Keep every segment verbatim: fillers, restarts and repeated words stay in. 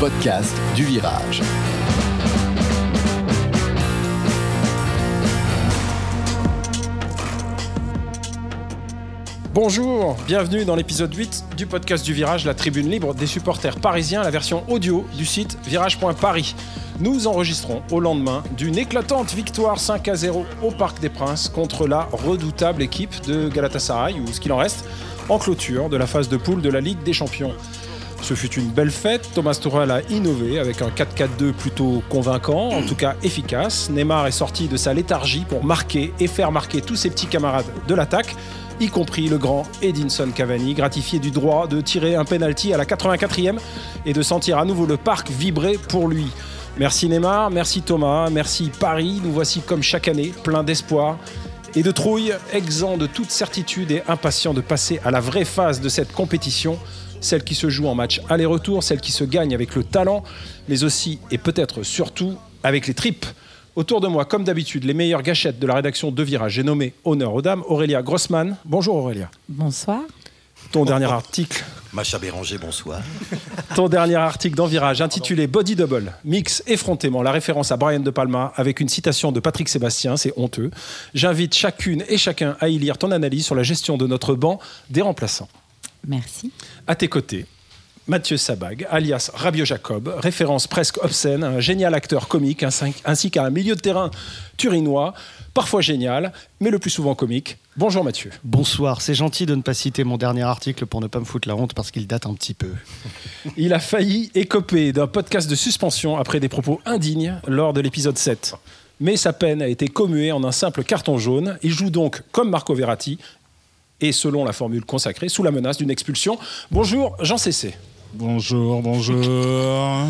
podcast du Virage. Bonjour, bienvenue dans l'épisode huit du podcast du Virage, la tribune libre des supporters parisiens, la version audio du site virage point paris. Nous enregistrons au lendemain d'une éclatante victoire cinq à zéro au Parc des Princes contre la redoutable équipe de Galatasaray, ou ce qu'il en reste, en clôture de la phase de poule de la Ligue des Champions. Ce fut une belle fête, Thomas Tuchel a innové avec un quatre quatre deux plutôt convaincant, en tout cas efficace. Neymar est sorti de sa léthargie pour marquer et faire marquer tous ses petits camarades de l'attaque, y compris le grand Edinson Cavani, gratifié du droit de tirer un penalty à la quatre-vingt-quatrième et de sentir à nouveau le parc vibrer pour lui. Merci Neymar, merci Thomas, merci Paris, nous voici comme chaque année, plein d'espoir et de trouille, exempt de toute certitude et impatient de passer à la vraie phase de cette compétition, celle qui se joue en match aller-retour, celle qui se gagne avec le talent, mais aussi et peut-être surtout avec les tripes. Autour de moi, comme d'habitude, les meilleures gâchettes de la rédaction de Virage. J'ai nommé honneur aux dames, Aurélia Grossman. Bonjour Aurélia. Bonsoir. Ton dernier article. Macha Béranger, bonsoir. Ton dernier article dans Virage, intitulé Body Double, mix effrontément, la référence à Brian De Palma, avec une citation de Patrick Sébastien, c'est honteux. J'invite chacune et chacun à y lire ton analyse sur la gestion de notre banc des remplaçants. Merci. À tes côtés, Mathieu Sabag, alias Rabio Jacob, référence presque obscène, un génial acteur comique, ainsi qu'un milieu de terrain turinois, parfois génial, mais le plus souvent comique. Bonjour Mathieu. Bonsoir, c'est gentil de ne pas citer mon dernier article pour ne pas me foutre la honte parce qu'il date un petit peu. Il a failli écoper d'un podcast de suspension après des propos indignes lors de l'épisode sept. Mais sa peine a été commuée en un simple carton jaune. Il joue donc comme Marco Verratti et selon la formule consacrée, sous la menace d'une expulsion. Bonjour Jean Cessé. Bonjour, bonjour.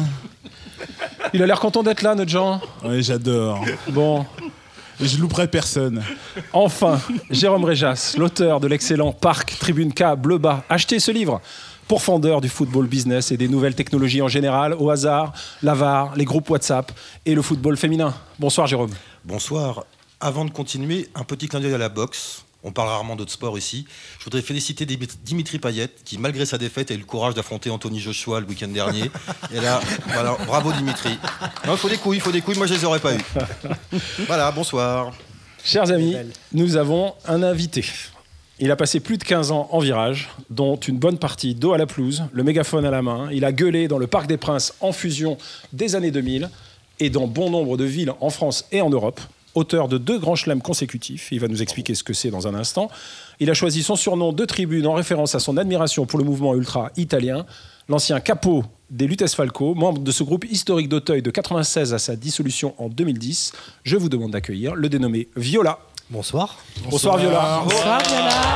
Il a l'air content d'être là, notre Jean. Oui, j'adore. Bon. Et je louperai personne. Enfin, Jérôme Réjas, l'auteur de l'excellent Parc Tribune K Bleu Bas. Achetez ce livre, pourfendeur du football business et des nouvelles technologies en général, au hasard, la V A R, les groupes WhatsApp et le football féminin. Bonsoir Jérôme. Bonsoir. Avant de continuer, un petit clin d'œil à la boxe. On parle rarement d'autres sports ici. Je voudrais féliciter Dimitri Payet, qui, malgré sa défaite, a eu le courage d'affronter Anthony Joshua le week-end dernier. Et là, voilà, bravo Dimitri. Non, il faut des couilles, il faut des couilles. Moi, je les aurais pas eues. Voilà, bonsoir. Chers amis, nous avons un invité. Il a passé plus de quinze ans en virage, dont une bonne partie dos à la pelouse, le mégaphone à la main. Il a gueulé dans le Parc des Princes en fusion des années deux mille et dans bon nombre de villes en France et en Europe. Auteur de deux grands chelems consécutifs, il va nous expliquer ce que c'est dans un instant. Il a choisi son surnom de tribune en référence à son admiration pour le mouvement ultra italien. L'ancien capo des Lutes Falco, membre de ce groupe historique d'Auteuil de quatre-vingt-seize à sa dissolution en deux mille dix. Je vous demande d'accueillir le dénommé Viola. Bonsoir. Bonsoir, Bonsoir Viola. Bonsoir Viola.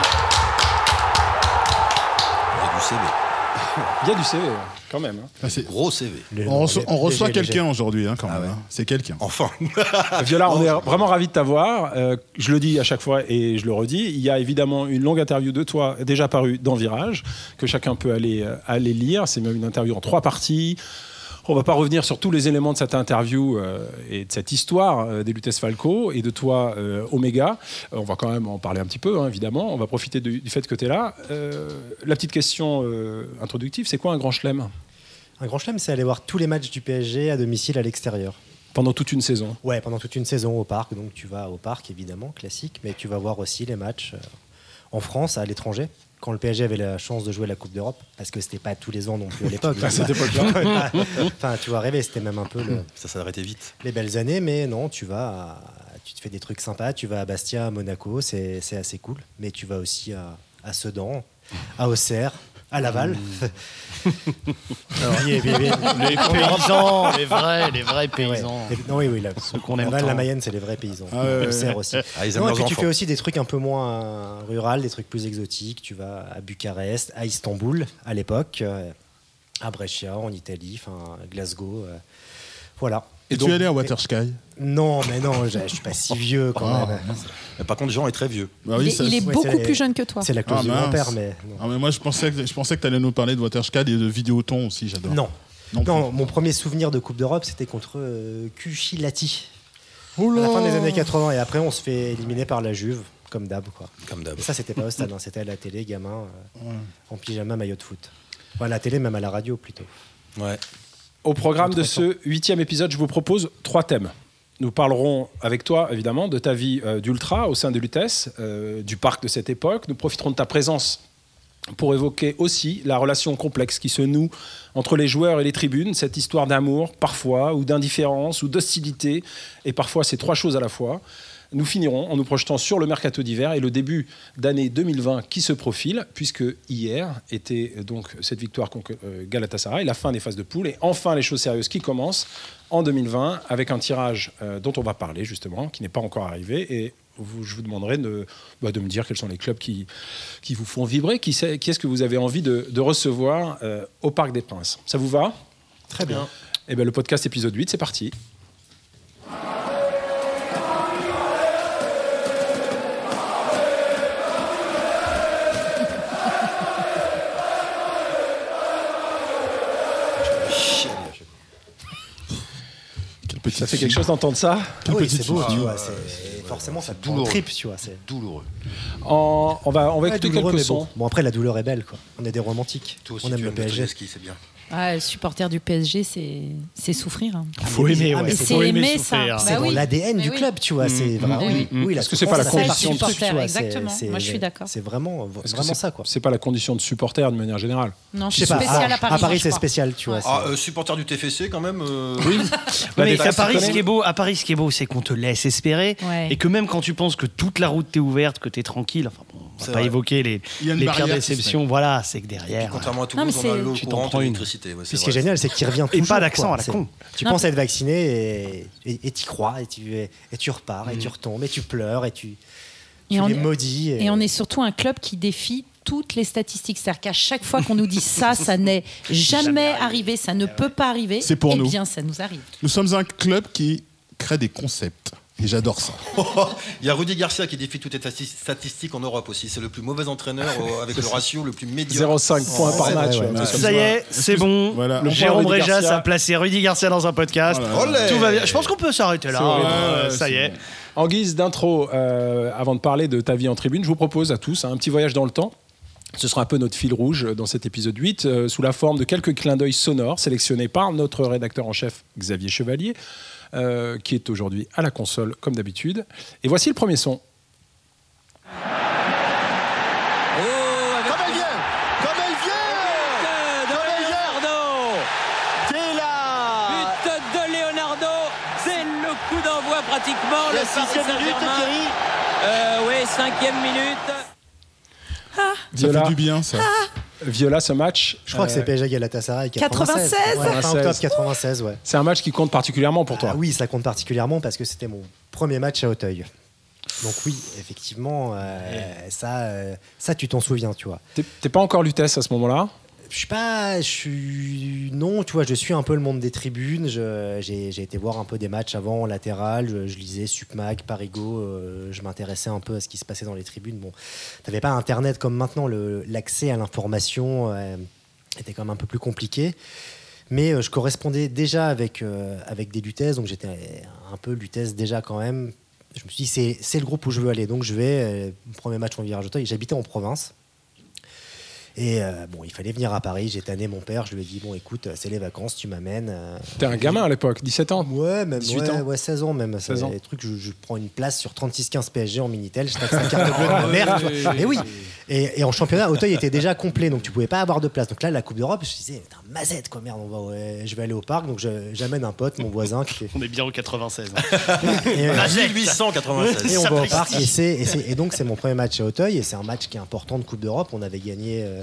Il y a du C V. Il y a du C V, quand même. Hein. Ah, c'est... Gros C V. Le, on, reço- on reçoit léger, quelqu'un léger. aujourd'hui, hein, quand même. Ah ouais. hein. C'est quelqu'un. Enfin. Viola, on est vraiment ravis de t'avoir. Euh, je le dis à chaque fois et je le redis. Il y a évidemment une longue interview de toi déjà parue dans Virage, que chacun peut aller, euh, aller lire. C'est même une interview en trois parties. On ne va pas revenir sur tous les éléments de cette interview euh, et de cette histoire euh, des Lutes Falco et de toi, euh, Omega. Euh, on va quand même en parler un petit peu, hein, évidemment. On va profiter de, du fait que tu es là. Euh, la petite question euh, introductive, c'est quoi un grand chelem ? Un grand chelem, c'est aller voir tous les matchs du P S G à domicile à l'extérieur. Pendant toute une saison ? Ouais, pendant toute une saison au parc. Donc tu vas au parc, évidemment, classique, mais tu vas voir aussi les matchs euh, en France, à l'étranger. Quand le P S G avait la chance de jouer la Coupe d'Europe, parce que c'était pas tous les ans non plus à l'époque. À cette époque-là. Enfin, tu vois rêver, c'était même un peu le, ça s'arrêtait vite. Les belles années, mais non, tu vas, à, tu te fais des trucs sympas. Tu vas à Bastia, à Monaco, c'est, c'est assez cool. Mais tu vas aussi à, à Sedan, à Auxerre, à Laval. Mmh. Alors, les paysans, les vrais, les vrais paysans. Ouais. Non, oui, oui, là, ceux qu'on aime Laval, tant. la Mayenne, c'est les vrais paysans. Ah, ouais, Auxerre ouais. aussi. Ah, ils aiment non, et leurs puis tu enfants. fais aussi des trucs un peu moins rural, des trucs plus exotiques. Tu vas à Bucarest, à Istanbul à l'époque, euh, à Brescia en Italie, enfin Glasgow, euh, voilà. Et, et donc, tu es allé à Watersky ? Non, mais non, je, je suis pas si vieux quand Ah, même. Mais par contre, Jean est très vieux. Bah oui, il est, ça, il est ouais, beaucoup c'est plus jeune que toi. C'est la clause Ah, du mince. grand-père, mais non. Ah, mais moi, je pensais que, je pensais que tu allais nous parler de Watersky et de Vidéoton aussi, j'adore. Non. Non, Non, mon premier souvenir de Coupe d'Europe, c'était contre euh, Cucilati. Oh là À la fin des années quatre-vingts, et après on se fait éliminer par la Juve, comme d'hab, quoi. Comme d'hab. Et ça, c'était pas au stade, hein, c'était à la télé, gamin, euh, Ouais. en pyjama, maillot de foot. Enfin, à la télé, même à la radio plutôt. Ouais. Au programme de ce huitième épisode, je vous propose trois thèmes. Nous parlerons avec toi, évidemment, de ta vie euh, d'ultra au sein de l'U T E S, euh, du parc de cette époque. Nous profiterons de ta présence pour évoquer aussi la relation complexe qui se noue entre les joueurs et les tribunes, cette histoire d'amour, parfois, ou d'indifférence, ou d'hostilité, et parfois c'est trois choses à la fois. Nous finirons en nous projetant sur le mercato d'hiver et le début d'année deux mille vingt qui se profile, puisque hier était donc cette victoire contre Galatasaray, la fin des phases de poule, et enfin les choses sérieuses qui commencent en deux mille vingt avec un tirage euh, dont on va parler justement, qui n'est pas encore arrivé, et vous, je vous demanderai de, bah, de me dire quels sont les clubs qui, qui vous font vibrer, qui, sait, qui est-ce que vous avez envie de, de recevoir euh, au Parc des Princes. Ça vous va ? Très bien. Et bien le podcast épisode huit, c'est parti. Ça fait quelque chose d'entendre ça. Ah oui, petite c'est beau, fille. tu vois. C'est... Forcément, ça te prend douloureux. le trip, tu vois. C'est Douloureux. En- on va, on va Ouais, écouter douloureux, quelques mais sons. bon. Bon, après, la douleur est belle, quoi. On est des romantiques. Toi aussi, On aime tu le aimes P S G. Dostoïevski, c'est bien. Ah, supporter du P S G, c'est, c'est souffrir. hein. Ah, Faut mais- aimer, ah, ouais. mais Et c'est- c'est Faut aimer aimer souffrir. ça. C'est Bah dans oui. l'A D N Mais du oui. club, tu vois. C'est Mmh, vraiment. mmh, Oui, mmh. oui, la Est-ce que c'est pas la souffrance, condition ça de fait supporter, tu vois, exactement. c'est- Moi, je suis c'est- d'accord. C'est vraiment, Est-ce que vraiment c'est- ça, quoi. C'est pas la condition de supporter de manière générale. Non, Je sais pas. spécial À, à Paris. à Paris, moi, je c'est crois. spécial, tu vois. Ouais. c'est- Ah, euh, supporter du T F C quand même. euh, Oui. Mais La qu'à défense, Paris, tu ce connais qui est beau, à Paris, ce qui est beau, c'est qu'on te laisse espérer, Ouais. et que même quand tu penses que toute la route t'est ouverte, que t'es tranquille, enfin bon, on C'est va pas vrai. évoquer les, Il y a une les pires barrière qui se déceptions, voilà, c'est que Puis derrière. contrairement à Non, Toulouse, mais on a c'est- l'eau tu t'en courante prends et une. l'électricité. Ouais, c'est Puis ce qui est vrai. génial, c'est qu'il revient Et toujours. pas d'accent quoi. à la C'est- con. Tu Non, penses être vacciné et et- et t'y crois, et tu, et tu repars, et tu retombes, et tu pleures, et tu, tu Et on les est- maudis. Et on est surtout un club qui défie toutes les statistiques. C'est-à-dire qu'à chaque fois qu'on nous dit ça, ça n'est jamais arrivé, ça ne peut pas arriver, C'est pour eh nous. bien, ça nous arrive. Nous sommes un club qui crée des concepts. Et j'adore ça. Il y a Rudy Garcia qui défie toutes les stati- statistiques en Europe aussi. C'est le plus mauvais entraîneur euh, avec le ratio le plus médiocre. zéro virgule cinq points par ouais, match. ouais, ouais, ouais. mais Ouais. comme Ça y est, c'est bon. Voilà. Le Jérôme point Rudy Réjas Garcia. a placé Rudy Garcia dans un podcast. Voilà. Olé. Tout va bien. Je pense qu'on peut s'arrêter là. C'est vrai. Euh, Ouais, ça y c'est est. bon. En guise d'intro, euh, avant de parler de ta vie en tribune, je vous propose à tous hein, un petit voyage dans le temps. Ce sera un peu notre fil rouge dans cet épisode huit, euh, sous la forme de quelques clins d'œil sonores sélectionnés par notre rédacteur en chef Xavier Chevalier, euh, qui est aujourd'hui à la console comme d'habitude. Et voici le premier son. Comme elle vient Comme elle vient De Leonardo qui est là. But de Leonardo, c'est le coup d'envoi pratiquement. La Le Paris sixième minute, Saint-Germain. Thierry. Euh, oui, cinquième minute. Ça Viola. fait du bien, ça. Viola, ce match. Je crois que euh, c'est P S G Galatasaray quatre-vingt-seize. Ouais, fin quatre-vingt-seize. octobre quatre-vingt-seize, ouais. c'est un match qui compte particulièrement pour toi. Ah oui, ça compte particulièrement parce que c'était mon premier match à Auteuil. Donc oui, effectivement, euh, ça, euh, ça tu t'en souviens, tu vois. T'es, t'es pas encore l'U T E S à ce moment-là. Je suis pas, je suis non, tu vois, je suis un peu le monde des tribunes. Je- j'ai, j'ai été voir un peu des matchs avant en latéral. Je, je lisais Supmag, Parigo. euh, je m'intéressais un peu à ce qui se passait dans les tribunes. Bon, t'avais pas Internet comme maintenant. Le, l'accès à l'information euh, était quand même un peu plus compliqué. Mais euh, je correspondais déjà avec euh, avec des Lutèces, donc j'étais un peu Lutèce déjà quand même. Je me suis dit c'est, c'est le groupe où je veux aller, donc je vais. Euh, premier match en virage Auteuil. J'habitais en province. Et euh, bon, il fallait venir à Paris. J'ai tanné mon père. Je lui ai dit bon, écoute, c'est les vacances, tu m'amènes. euh. T'es un gamin à l'époque, dix-sept ans. Ouais, même dix-huit ouais, ans. ouais, seize ans même. seize ans. Les trucs, je, je prends une place sur trente-six quinze P S G en Minitel. Je taxe la carte bleue de ma mère. tu vois. Et oui. Et, et en championnat, Auteuil était déjà complet, donc tu pouvais pas avoir de place. Donc là, la Coupe d'Europe, je me disais, putain, mazette quoi, merde, on va, ouais, je vais aller au parc. Donc je- j'amène un pote, mon voisin, qui était. On est bien au quatre-vingt-seize. Et, euh, mille huit cent quatre-vingt-seize. et on va au parc. Et, c'est, et, c'est- et donc, c'est mon premier match à Auteuil. Et c'est un match qui est important de Coupe d'Europe. On avait gagné euh,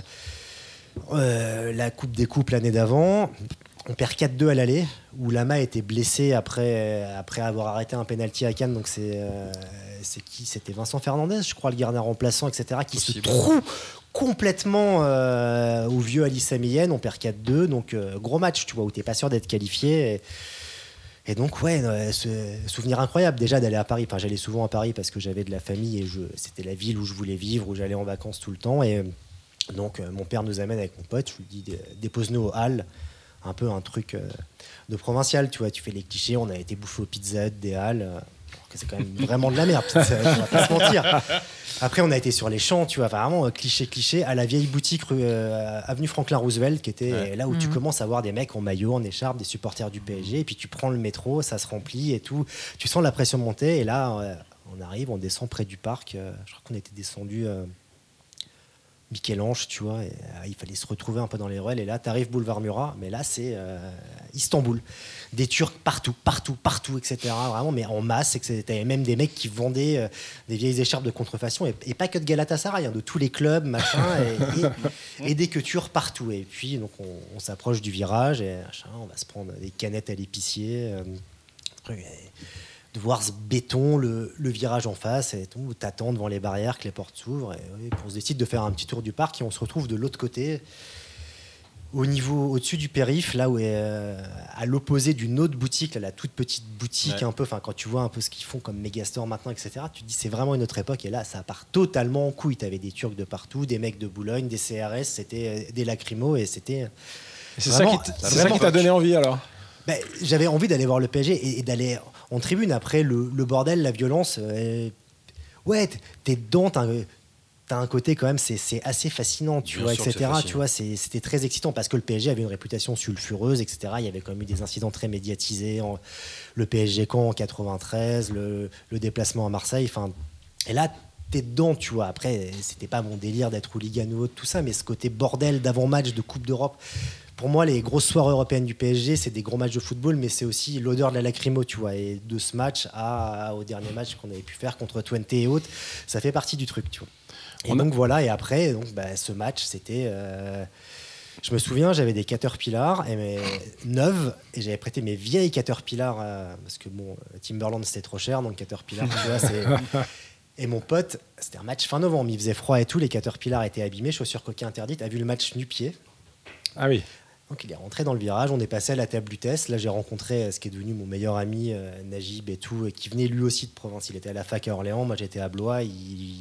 euh, la Coupe des Coupes l'année d'avant. On perd quatre deux à l'aller, où Lama était blessé après, après avoir arrêté un penalty à Cannes. Donc, c'est, euh, c'est qui C'était Vincent Fernandez, je crois, le gardien remplaçant, et cetera, qui Possible. se trouve complètement euh, au vieux Ali Samiyen. On perd quatre deux. Donc, euh, gros match, tu vois, où tu n'es pas sûr d'être qualifié. Et, Et donc, ouais, euh, ce souvenir incroyable déjà d'aller à Paris. Enfin, j'allais souvent à Paris parce que j'avais de la famille et je, c'était la ville où je voulais vivre, où j'allais en vacances tout le temps. Et euh, donc, euh, mon père nous amène avec mon pote. Je lui dis, dé- dépose-nous au Halles. Un peu un truc euh, de provincial, tu vois. Tu fais les clichés. On a été bouffé aux Pizza Hut des Halles. euh, que c'est quand même vraiment de la merde, ça, on va pas se mentir. Après, on a été sur les champs, tu vois, vraiment cliché, cliché, à la vieille boutique euh, avenue Franklin Roosevelt, qui était ouais. là où mmh. tu commences à voir des mecs en maillot, en écharpe, des supporters du P S G, et puis tu prends le métro, ça se remplit et tout. Tu sens la pression monter, et là, euh, on arrive, on descend près du parc. Euh, je crois qu'on était descendu euh, Michel-Ange, tu vois, et, euh, il fallait se retrouver un peu dans les ruelles, et là, tu arrives boulevard Murat, mais là, c'est euh, Istanbul. Des Turcs partout, partout, partout, et cetera. Vraiment, mais en masse. T'avais même des mecs qui vendaient euh, des vieilles écharpes de contrefaçon, et, et pas que de Galatasaray, hein, de tous les clubs, machin, et, et, et des cultures partout. Et puis, donc, on, on s'approche du virage, et machin, on va se prendre des canettes à l'épicier, euh, de voir ce béton, le, le virage en face, et tout, t'attends devant les barrières que les portes s'ouvrent, et, et on se décide de faire un petit tour du parc, et on se retrouve de l'autre côté. Au niveau, au-dessus du périph', là où est euh, à l'opposé d'une autre boutique, là, la toute petite boutique, ouais. un peu, enfin quand tu vois un peu ce qu'ils font comme Megastore maintenant, et cetera. Tu te dis c'est vraiment une autre époque, et là ça part totalement en couille. T'avais des Turcs de partout, des mecs de Boulogne, des C R S, c'était des lacrymos, et c'était. Et c'est vraiment, ça qui, c'est ça qui t'a donné envie alors. Ben, j'avais envie d'aller voir le P S G et, et d'aller en tribune. Après le, le bordel, la violence, euh, ouais, t'es dedans. T'as, T'as un côté quand même, c'est, c'est assez fascinant, tu Bien vois, et cetera. Tu vois, c'est, c'était très excitant parce que le P S G avait une réputation sulfureuse, et cetera. Il y avait quand même eu des incidents très médiatisés, en, le P S G Caen en quatre-vingt-treize, le, le déplacement à Marseille. Enfin, et là, t'es dedans, tu vois. Après, c'était pas mon délire d'être hooligan ou autre, tout ça, mais ce côté bordel d'avant-match de Coupe d'Europe. Pour moi, les grosses soirées européennes du P S G, c'est des gros matchs de football, mais c'est aussi l'odeur de la lacrymo, tu vois. Et de ce match à, à, au dernier match qu'on avait pu faire contre Twente et autres, ça fait partie du truc, tu vois. Et On donc a... voilà, et après, donc, bah, ce match, c'était... Euh, je me souviens, j'avais des Caterpillar et mes neuves, et j'avais prêté mes vieilles Caterpillar, euh, parce que bon, Timberland, c'était trop cher, donc Caterpillar, tu vois, c'est... Et mon pote, c'était un match fin novembre, il faisait froid et tout, les Caterpillar étaient abîmés, chaussures coquilles interdites, a vu le match nu-pied. Ah oui. Donc il est rentré dans le virage, on est passé à la table du test. Là j'ai rencontré ce qui est devenu mon meilleur ami, euh, Najib et tout, et qui venait lui aussi de Provence. Il était à la fac à Orléans, moi j'étais à Blois. Il,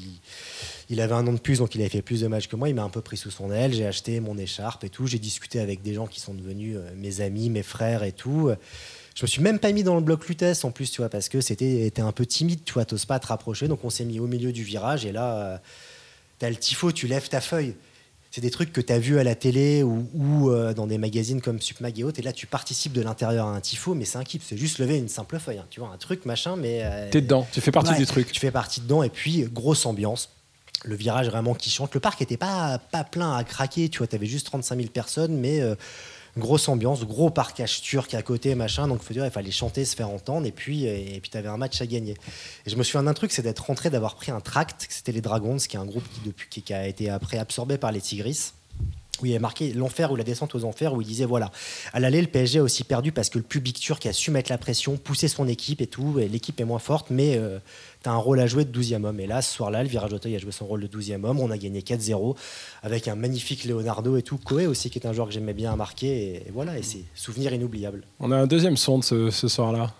il avait un an de plus, donc il avait fait plus de matchs que moi. Il m'a un peu pris sous son aile, j'ai acheté mon écharpe et tout. J'ai discuté avec des gens qui sont devenus euh, mes amis, mes frères et tout. Je me suis même pas mis dans le bloc Lutèce en plus, tu vois, parce que c'était, était un peu timide, tu vois, t'oses pas te rapprocher. Donc on s'est mis au milieu du virage, et là, euh, t'as le tifo, tu lèves ta feuille. C'est des trucs que tu as vus à la télé ou, ou euh, dans des magazines comme Supmag et autres, et là tu participes de l'intérieur à un tifo, mais c'est un kiff, c'est juste lever une simple feuille, hein, tu vois, un truc machin, mais... Euh, T'es dedans, tu fais partie ouais, du truc. Tu fais partie dedans, et puis grosse ambiance, le virage vraiment qui chante. Le parc était pas, pas plein à craquer, tu vois, t'avais juste trente-cinq mille personnes, mais... Euh, grosse ambiance, gros parquage turc à côté, machin, donc faut dire, il fallait chanter, se faire entendre, et puis et puis t'avais un match à gagner. Et je me souviens d'un truc, c'est d'être rentré, d'avoir pris un tract, c'était les Dragons, qui est un groupe qui, depuis, qui a été après absorbé par les Tigris, où il y avait marqué l'enfer ou la descente aux enfers, où il disait voilà, à l'aller le P S G a aussi perdu parce que le public turc a su mettre la pression, pousser son équipe et tout, et l'équipe est moins forte, mais euh, t'as un rôle à jouer de douzième homme. Et là, ce soir-là, le Virage d'Auteuil a joué son rôle de douzième homme, on a gagné quatre zéro avec un magnifique Leonardo et tout, Koé aussi qui est un joueur que j'aimais bien à marquer, et, et voilà, et c'est souvenir inoubliable. On a un deuxième son de ce, ce soir-là.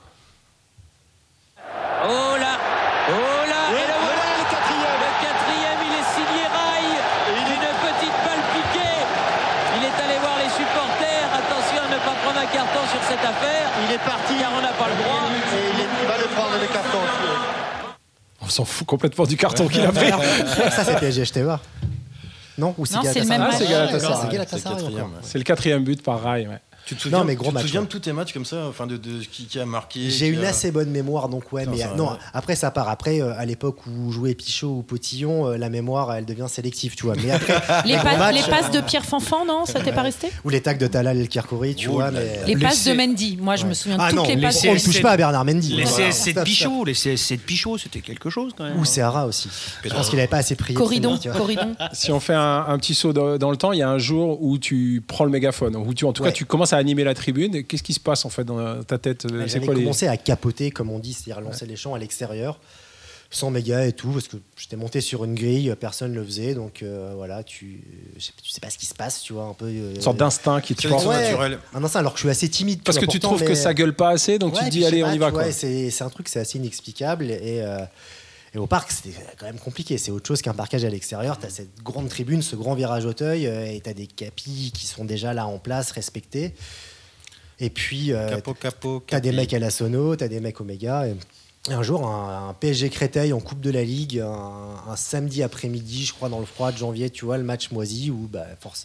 Oh là, oh là, oui, et le voilà, le quatrième. Le quatrième, il est signé Rail, une petite balle piquée. Il est allé voir les supporters. Attention à ne pas prendre un carton sur cette affaire. Il est parti car on n'a pas le droit. Et il, est, il va le prendre le carton. On s'en fout complètement du carton qu'il a pris. Ça, c'est P S G, je t'ai voir. Non, ou c'est non, c'est le même ah, match. C'est Galatasaray. C'est Galatasaray. C'est, ouais. C'est le quatrième but par Rail. Ouais. Tu te souviens, non, mais gros tu te match, souviens ouais. de tous tes matchs comme ça, enfin de, de, de qui, qui a marqué. J'ai une a... assez bonne mémoire, donc ouais. Non, mais ça, non, ouais. après ça part. Après, euh, à l'époque où jouait Pichot ou Potillon, euh, la mémoire, elle devient sélective, tu vois. Mais après, les, les, pas, matchs, les passes de Pierre Fanfan, non, ça t'est pas resté? Ou les tacs de Talal El Kirkouri, tu Oh, vois. là, Mais... Les Les passes C... de Mendy. Moi, je ouais. me souviens de ah toutes non, les les passes. C... On ne touche pas à Bernard Mendy. Les voilà. C S C de Pichot, les C S C de Pichot, c'était quelque chose quand même. Ou Serra aussi. Je pense qu'il n'avait pas assez prié. Corridon, tu vois. Corridon. Si on fait un, un petit saut dans, dans le temps, il y a un jour où tu prends le mégaphone, où tu, en tout ouais. cas tu commences à animer la tribune. Qu'est-ce qui se passe en fait dans ta tête? Ouais, C'est J'avais quoi les... commencé à capoter, comme on dit, c'est-à-dire lancer ouais. les champs à l'extérieur, sans méga et tout, parce que j'étais monté sur une grille, personne ne le faisait, donc euh, voilà, tu, je sais, tu sais pas ce qui se passe, tu vois, un peu. Euh, Une sorte d'instinct qui te porte. ouais, naturel. Un instinct, alors que je suis assez timide. Parce tu que vois, tu pourtant, trouves mais... que ça gueule pas assez, donc ouais, tu te dis puis, allez, pas, on y va. vois, Quoi. c'est, c'est un truc, c'est assez inexplicable, et, euh, et au parc, c'était quand même compliqué. C'est autre chose qu'un parquage à l'extérieur. Tu as cette grande tribune, ce grand virage Auteuil, euh, et tu as des capis qui sont déjà là en place, respectés. Et puis, euh, Capo, capo, t'as des capi. mecs à la sono, t'as des mecs Oméga. Et, Et un jour, un, un P S G Créteil en Coupe de la Ligue, un, un samedi après-midi, je crois, dans le froid de janvier, tu vois, le match moisi où, bah, force,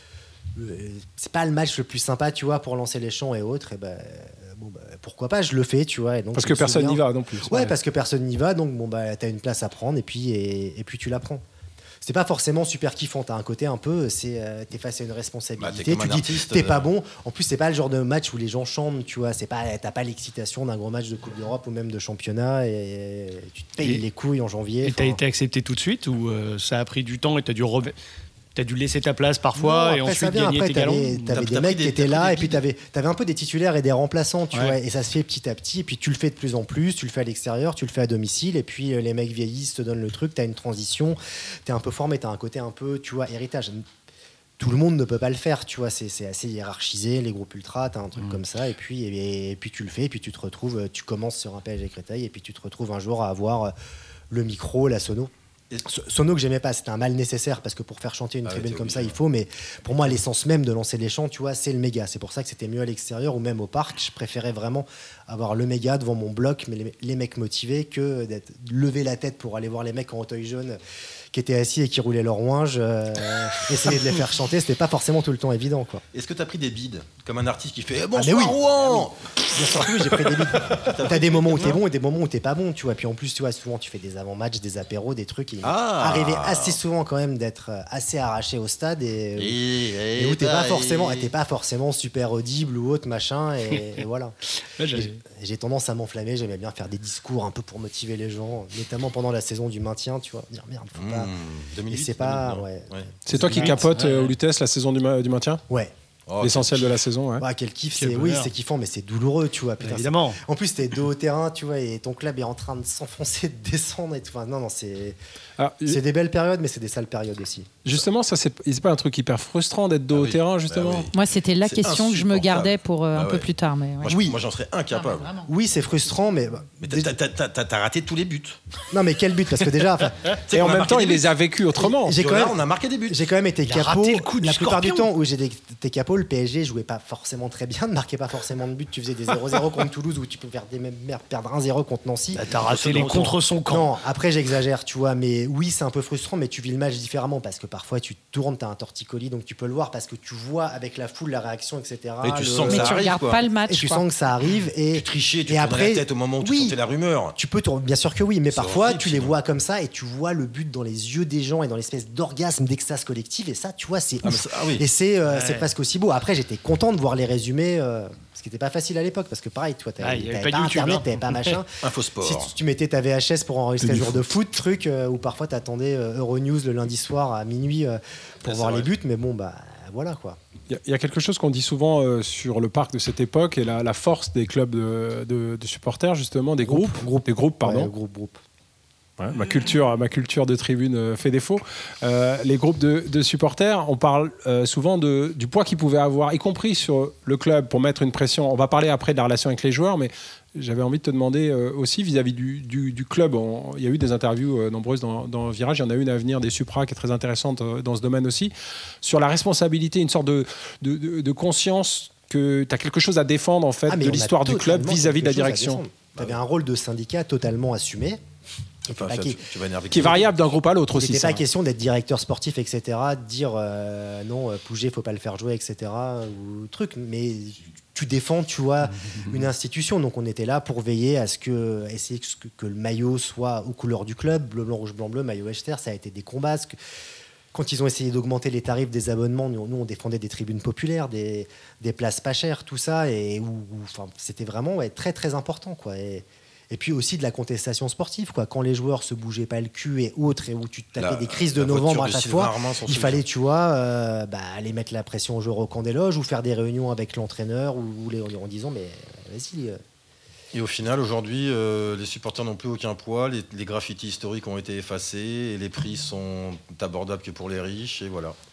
euh, c'est pas le match le plus sympa, tu vois, pour lancer les champs et autres. Et bah, bon, bah, pourquoi pas, je le fais, tu vois. Et donc, Parce je que me personne souviens- n'y va non plus. Ouais, parce que personne n'y va, donc bon, bah, t'as une place à prendre et puis, et, et puis tu la prends. C'est pas forcément super kiffant, t'as un côté un peu, c'est, euh, t'es face à une Bah, responsabilité, t'es comme tu un dis artiste, t'es euh. pas bon. En plus, c'est pas le genre de match où les gens chantent, tu vois, c'est pas, t'as pas l'excitation d'un gros match de Coupe d'Europe ou même de championnat et, et tu te payes Et- les couilles en janvier. Et t'as enfin. été accepté tout de suite ou euh, ça a pris du temps et t'as dû, re- t'as dû laisser ta place parfois Non, et après, ça ensuite vient. gagner Après, tes t'avais, galons? t'avais T'as- des t'as mecs pris qui des- étaient t'as pris là des et puis bides. t'avais, t'avais un peu des titulaires et des remplaçants, tu Ouais. vois, et ça se fait petit à petit et puis tu le fais de plus en plus, tu le fais à l'extérieur, tu le fais à domicile et puis euh, les mecs vieillissent, te donnent le truc, t'as une transition, t'es un peu formé, t'as un côté un peu, tu vois, héritage. Tout le monde ne peut pas le faire, tu vois, c'est, c'est assez hiérarchisé, les groupes ultra, t'as un truc comme ça, et puis, et, et puis tu le fais, et puis tu te retrouves, tu commences sur un P S G Créteil, et puis tu te retrouves un jour à avoir euh, le micro, la sono. So- Sono que j'aimais pas, c'était un mal nécessaire, parce que pour faire chanter une Ah ouais, tribune t'es comme ça, obligé, il faut, mais pour moi, l'essence même de lancer les chants, tu vois, c'est le méga. C'est pour ça que c'était mieux à l'extérieur ou même au parc. Je préférais vraiment avoir le méga devant mon bloc, mais les, les mecs motivés, que d'être lever la tête pour aller voir les mecs en hauteuil jaune qui étaient assis et qui roulaient leur ouinge, euh, essayer de les faire chanter, c'était pas forcément tout le temps évident, quoi. Est-ce que t'as pris des bides comme un artiste qui fait eh, Ah, bonsoir mais oui. Rouen Bien sûr que oui, j'ai pris des bides. T'as des moments où t'es bon et des moments où t'es pas bon, tu vois. Puis en plus, tu vois, souvent tu fais des avant-matchs, des apéros, des trucs. Et Ah. arriver assez souvent quand même d'être euh, assez arraché au stade et, Et, et où t'es bah, pas forcément, et- t'es pas forcément super audible ou autre machin. Et, et voilà. Ouais, j'ai- Et j'ai tendance à m'enflammer. J'aimais bien faire des discours un peu pour motiver les gens, notamment pendant la saison du maintien, tu vois. Dire merde, faut pas. Mmh, deux mille huit, Et c'est pas, deux mille neuf, ouais. C'est toi qui Ouais, capote ouais, euh, ouais. au Lutèce la saison du, ma- du maintien Ouais. Oh, L'essentiel de la saison, ouais. Bah, quel kiff, Quel c'est oui, bonheur. c'est kiffant, mais c'est douloureux, tu vois. Putain, Évidemment. En plus, t'es dos au terrain, tu vois, et ton club est en train de s'enfoncer, de descendre et tout. Enfin, non, non, c'est, Alors, c'est des belles périodes, mais c'est des sales périodes aussi. justement, ça c'est c'est pas un truc hyper frustrant d'être dos Ah au oui. terrain, justement. Bah oui. Moi, c'était la C'est question que je me insupportable. gardais pour euh, un Ah peu ouais. plus tard. Mais ouais. Moi, je- moi, j'en serais incapable. Ah, mais vraiment. Oui, c'est frustrant, mais. bah, Mais dé- t'as, t'as- t'as- t'as- t'as raté tous les buts. Non, mais quel but? Parce que déjà, enfin, Et en On a même marqué temps, des il buts. les a vécus autrement. j'ai Et quand là, même. on a marqué des buts. J'ai quand même été Il a capot. raté le coup du La plupart du scorpion. temps où j'ai été capot, le P S G jouait pas forcément très bien, ne marquait pas forcément de but. Tu faisais des zéro zéro contre Toulouse où tu peux faire des, même perdre un zéro contre Nancy. Bah, t'as raté C'est les dans le contre son camp. Non, après j'exagère, tu vois, mais oui, c'est un peu frustrant, mais tu vis le match différemment parce que parfois tu tournes, t'as un torticolis, donc tu peux le voir parce que tu vois avec la foule la réaction, et cetera. Et tu le- sens que Mais ça tu arrive, regardes quoi. pas le match. et tu quoi. sens que ça arrive et Tu trichais, tu et te après, prenais la tête au moment où tu oui. sentais la rumeur. tu peux tourner, bien sûr que oui, mais C'est parfois horrible, tu les sinon. vois comme ça et tu vois le but dans les yeux des gens et dans l'espèce d'orgasme, d'extase collective et ça, tu vois, c'est Ah, mais ouf. ça- ah oui. Et c'est euh, Ouais. c'est presque aussi beau. Après, j'étais content de voir les résumés, euh, ce qui n'était pas facile à l'époque parce que pareil, toi, t'avais Ah, il y avait t'avais pas pas, de YouTube, internet, hein. t'avais pas machin. Infosport. Si tu, tu mettais ta V H S pour enregistrer Du jour de foot, truc, euh, ou parfois t'attendais euh, Euronews le lundi soir à minuit euh, pour Ouais, voir c'est les vrai. buts, mais bon, bah voilà quoi. Il y a- il y a quelque chose qu'on dit souvent euh, sur le parc de cette époque et la, la force des clubs de, de- de supporters, justement, des groupes, des groupes, pardon. Ouais, groupe, groupe. Ouais, ma culture, ma culture de tribune euh, fait défaut. Euh, les groupes de, de supporters, on parle euh, souvent de, du poids qu'ils pouvaient avoir, y compris sur le club, pour mettre une pression. On va parler après de la relation avec les joueurs, mais j'avais envie de te demander euh, aussi vis-à-vis du, du- du club. On- il y a eu des interviews euh, nombreuses dans, dans Virage. Il y en a une à venir des Supra qui est très intéressante euh, dans ce domaine aussi, sur la responsabilité, une sorte de, de, de- de conscience que tu as quelque chose à défendre en fait Ah, mais de on a l'histoire du club totalement vis-à-vis de la quelque chose à direction. défendre. T'avais un rôle de syndicat totalement assumé. Enfin, Pas ça, qui- tu, tu vas énerver Qui est variable d'un groupe à l'autre Il aussi. n'était ça. pas question d'être directeur sportif, et cetera, de dire euh, non, euh, Pouget, faut pas le faire jouer, et cetera. Ou truc, mais tu défends, tu vois, une institution. Donc on était là pour veiller à ce que, essayer que, que le maillot soit aux couleurs du club, bleu, blanc, rouge, blanc, bleu, maillot Echter, ça a été des combats. Parce que quand ils ont essayé d'augmenter les tarifs des abonnements, nous, nous, on défendait des tribunes populaires, des, des places pas chères, tout ça, et où, où, enfin, c'était vraiment ouais, très très important, quoi. Et, Et puis aussi de la contestation sportive, quoi. Quand les joueurs se bougeaient pas le cul et autres, et où tu te tapais La- des crises de la voiture novembre à de chaque Sylvain fois, Armand, son il souvenir. fallait, tu vois, euh, bah, aller mettre la pression aux joueurs au camp des loges ou faire des réunions avec l'entraîneur ou, ou les, en disant mais vas-y. euh. Et au final, aujourd'hui, euh, les supporters n'ont plus aucun poids, les, les graffitis historiques ont été effacés et les prix sont abordables que pour les riches, et voilà.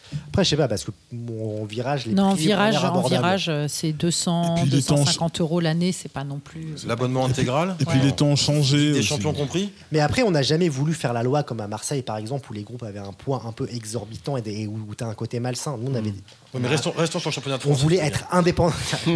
Après, je sais pas, parce que mon virage, les Non, en prix ont virage, l'air en abordables. virage, euh, c'est deux cents, Et puis les deux cent temps- cinquante euros l'année, c'est pas non plus. c'est L'abonnement intégral. Et puis Ouais. les temps ont changé. Des aussi. champions compris. Mais après, on n'a jamais voulu faire la loi comme à Marseille, par exemple, où les groupes avaient un poids un peu exorbitant et, des, et où, où tu as un côté malsain. Nous, on avait. Ouais, mais restons, restons sur le championnat de On France. voulait c'est être bien. indépendant.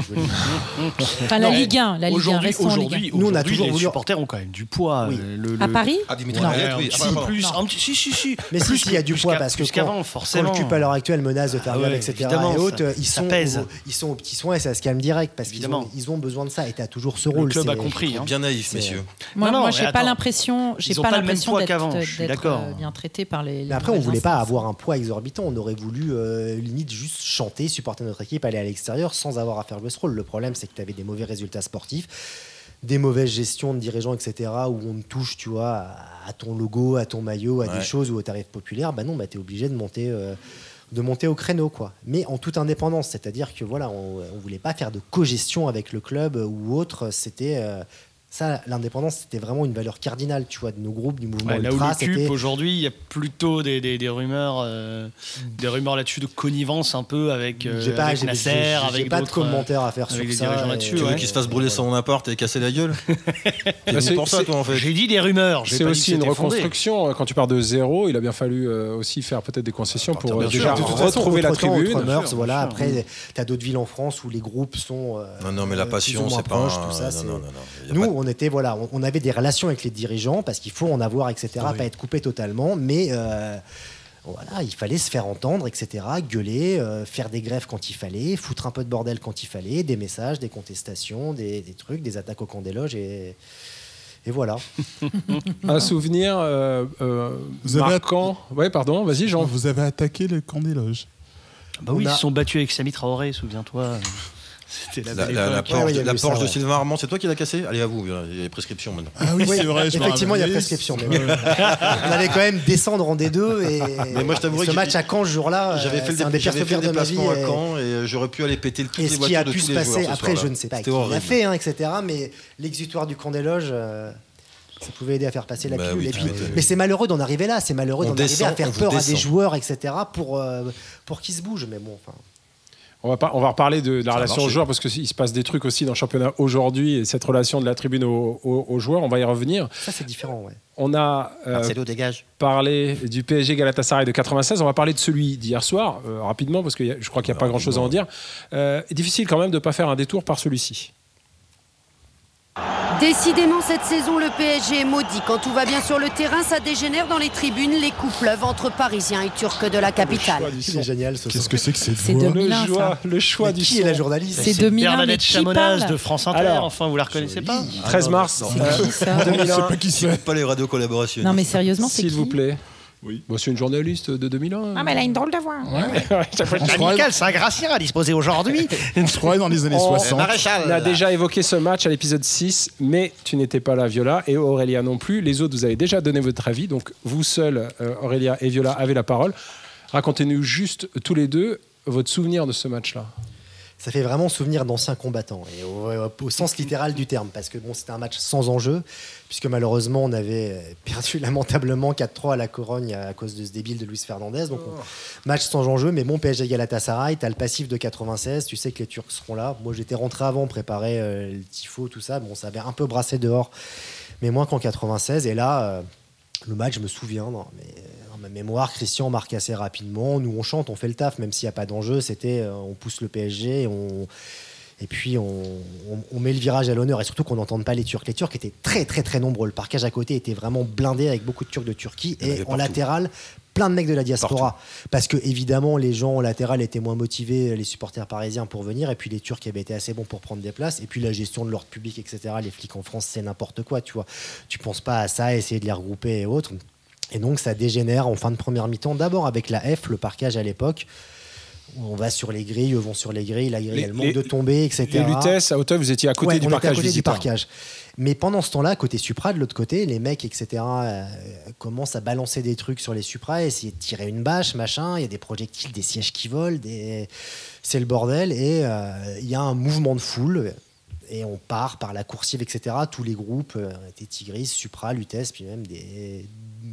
Enfin, la Non, Ligue un, la Ligue un, Aujourd'hui, restons en Ligue un. aujourd'hui, Nous, on a aujourd'hui, toujours les voulu- supporters ont quand même du poids. Oui. euh, le- À le- Paris Ah, Dimitri Non. Payet, oui. un Ah, petit pardon. plus, Non. un petit, si, si, si. Mais si, Plus si, il y a que- du plus poids qu'à- parce que plus quand, qu'avant, quand forcément. le C U P à l'heure actuelle menace de faire Ah grève, ouais, et cetera. évidemment, Et autres, ça- ils ça sont, pèse. au- ils sont aux petits soins et ça se calme direct parce qu'ils Évidemment. ont, ils ont besoin de ça. Et tu as toujours ce Le rôle. club a c'est- compris. hein. Bien naïf, C'est- messieurs. Moi, Non, non, moi mais j'ai pas attends. l'impression, j'ai Ils ont pas pas le même l'impression poids d'être, qu'avant, d'être, je suis d'accord. euh, bien traité par les. les Mais après, on mauvaises voulait pas instances. avoir un poids exorbitant. On aurait voulu euh, limite juste chanter, supporter notre équipe, aller à l'extérieur sans avoir à faire jouer ce rôle. Le problème, c'est que tu avais des mauvais résultats sportifs, des mauvaises gestions de dirigeants, et cetera, où on te touche, tu vois, à, à ton logo, à ton maillot, à Ouais. des choses ou au tarif populaire. Bah non, bah, tu es obligé de monter, euh, de monter au créneau, quoi. Mais en toute indépendance, c'est-à-dire que voilà, on, on voulait pas faire de co-gestion avec le club ou autre. C'était euh, ça, l'indépendance, c'était vraiment une valeur cardinale, tu vois, de nos groupes, du mouvement Ouais, là où ultra. le C'était CUP aujourd'hui, il y a plutôt des, des, des rumeurs, euh, des rumeurs là-dessus de connivence un peu avec, euh, j'ai pas, avec j'ai- Nasser, j'ai- j'ai avec pas de d'autres, euh, commentaires à faire avec sur des ça. dirigeants et- là-dessus, Tu veux ouais. qu'il se fasse brûler son appart et casser la gueule Bah, C'est c'est- pour ça, c'est- toi, en fait. J'ai dit des rumeurs. j'ai C'est pas dit aussi que une c'était fondé. reconstruction. Quand tu pars de zéro, il a bien fallu euh, aussi faire peut-être des concessions pour bien euh, sûr. déjà De toute façon, retrouver la autre temps, tribune. autre mœurs, Bien sûr, voilà. bien sûr. Après, tu as d'autres villes en France où les groupes sont. euh, Non, non, mais la euh, plus passion, ou moins c'est pas. proches, un- tout ça, non, c'est- non, non, non. Il y a Nous, pas de- on était voilà, on, on avait des relations avec les dirigeants parce qu'il faut en avoir, et cetera. Pas être coupé totalement, mais euh, voilà, il fallait se faire entendre, et cetera. Gueuler, euh, faire des grèves quand il fallait, foutre un peu de bordel quand il fallait, des messages, des contestations, des, des trucs, des attaques au camp des loges et. Et voilà. Un souvenir euh, euh, Vous avez marquant. Ouais, pardon, vas-y, Jean. Vous avez attaqué le camp des loges. Bah oui, On a- ils se sont battus avec Sami Traoré, souviens-toi. C'était la La, belle la, la époque. Porsche, Ouais, ouais, il y a la eu ça, Porsche de ouais. Sylvain Armand, c'est toi qui l'as cassé Allez, à vous, il y a les prescriptions maintenant. Ah oui, Oui, c'est vrai. je me effectivement, il y a rappelle. prescription. Mais ouais. On allait quand même descendre en D deux. Et, Mais moi, je t'avouerai et ce que match à Caen, ce jour-là, J'avais euh, fait le, c'est un dé- des pires j'avais fait le souvenirs de ma vie. déplacement à et- Caen et euh, j'aurais pu aller péter toutes Et les ce qui voitures a de pu tous se les passer, joueurs ce après, soir-là. je ne sais pas qui C'était l'a horrible. fait, hein, et cetera. Mais l'exutoire du camp des loges, euh, ça pouvait aider à faire passer la Bah pilule. oui, Et tu puis- m'étonnes. mais c'est malheureux d'en arriver là. C'est malheureux On d'en arriver descend, à faire on vous peur à descend. des joueurs, et cetera. Pour, euh, pour qu'ils se bougent. Mais bon, enfin. On va, pas, on va reparler de, de la Ça a relation aux marché. joueurs parce qu'il se passe des trucs aussi dans le championnat aujourd'hui et cette relation de la tribune aux, aux- aux joueurs, on va y revenir. Ça, c'est différent, ouais. On a euh, Marcelo dégage. parlé du P S G Galatasaray de quatre-vingt-seize, on va parler de celui d'hier soir euh, rapidement parce que y a- je crois qu'il n'y a pas grand-chose à en dire. Euh, difficile quand même de ne pas faire un détour par celui-ci. Décidément, cette saison, le P S G est maudit. Quand tout va bien sur le terrain, ça dégénère dans les tribunes. Les coups pleuvent entre Parisiens et Turcs de la capitale. C'est génial, ce Qu'est-ce son. que c'est que cette C'est voix deux Le mille un, choix, ça. le choix Mais du qui son. est la journaliste C'est deux mille un, mais Bernadette qui Chamonaz parle de France Inter, Alors, enfin vous la reconnaissez pas treize mars C'est euh, qui, ça deux mille Je un. sais pas qui c'est. Pas les radios collaborationnistes. Non, mais sérieusement, c'est S'il qui vous plaît. Oui. Bon, c'est une journaliste de deux mille un. Ah, mais elle a une drôle de voix. Amical Saint-Gratien a disposé aujourd'hui. Je croyais dans les années On- soixante. On a déjà évoqué ce match à l'épisode six, mais tu n'étais pas là, Viola, et Aurélia non plus. Les autres, vous avez déjà donné votre avis, donc vous seuls, euh, Aurélia et Viola, avez la parole. Racontez-nous juste tous les deux votre souvenir de ce match-là. Ça fait vraiment souvenir d'anciens combattants, et au, au sens littéral du terme, parce que bon, c'était un match sans enjeu, puisque malheureusement on avait perdu lamentablement quatre trois à la Corogne à cause de ce débile de Luis Fernandez. Donc on- match sans enjeu, mais bon, P S G Galatasaray, t'as le passif de quatre-vingt-seize, tu sais que les Turcs seront là. Moi j'étais rentré avant, préparer euh, le tifo, tout ça, bon, ça avait un peu brassé dehors, mais moins qu'en quatre-vingt-seize, et là, euh, le match, je me souviens, non, mais dans ma mémoire, Christian marque assez rapidement. Nous, on chante, on fait le taf, même s'il n'y a pas d'enjeu. C'était, euh, on pousse le P S G, et, on, et puis on, on- on met le virage à l'honneur. Et surtout qu'on n'entende pas les Turcs. Les Turcs étaient très, très, très nombreux. Le parquage à côté était vraiment blindé avec beaucoup de Turcs de Turquie. Il y en Et avait en partout. latéral, plein de mecs de la diaspora. Parce que, évidemment, les gens en latéral étaient moins motivés, les supporters parisiens, pour venir. Et puis les Turcs avaient été assez bons pour prendre des places. Et puis la gestion de l'ordre public, et cetera. Les flics en France, c'est n'importe quoi, tu vois. Tu penses pas à ça, essayer de les regrouper et autres. Et donc ça dégénère en fin de première mi-temps, d'abord avec la F, le parquage à l'époque. On va sur les grilles, eux vont sur les grilles, la grille Les- elle manque les- de tomber, et Les cetera. Lutèce, à Auteuil, vous étiez à côté Ouais, du on était parquage à côté du visiteur. parquage. Mais pendant ce temps-là, côté Supra, de l'autre côté, les mecs, et cetera, euh, commencent à balancer des trucs sur les Supra, essayer de tirer une bâche, machin. Il y a des projectiles, des sièges qui volent, des... c'est le bordel. Et euh, il y a un mouvement de foule. Et on part par la coursive, et cetera. Tous les groupes, euh, étaient Tigris, Supra, Lutèce, puis même des,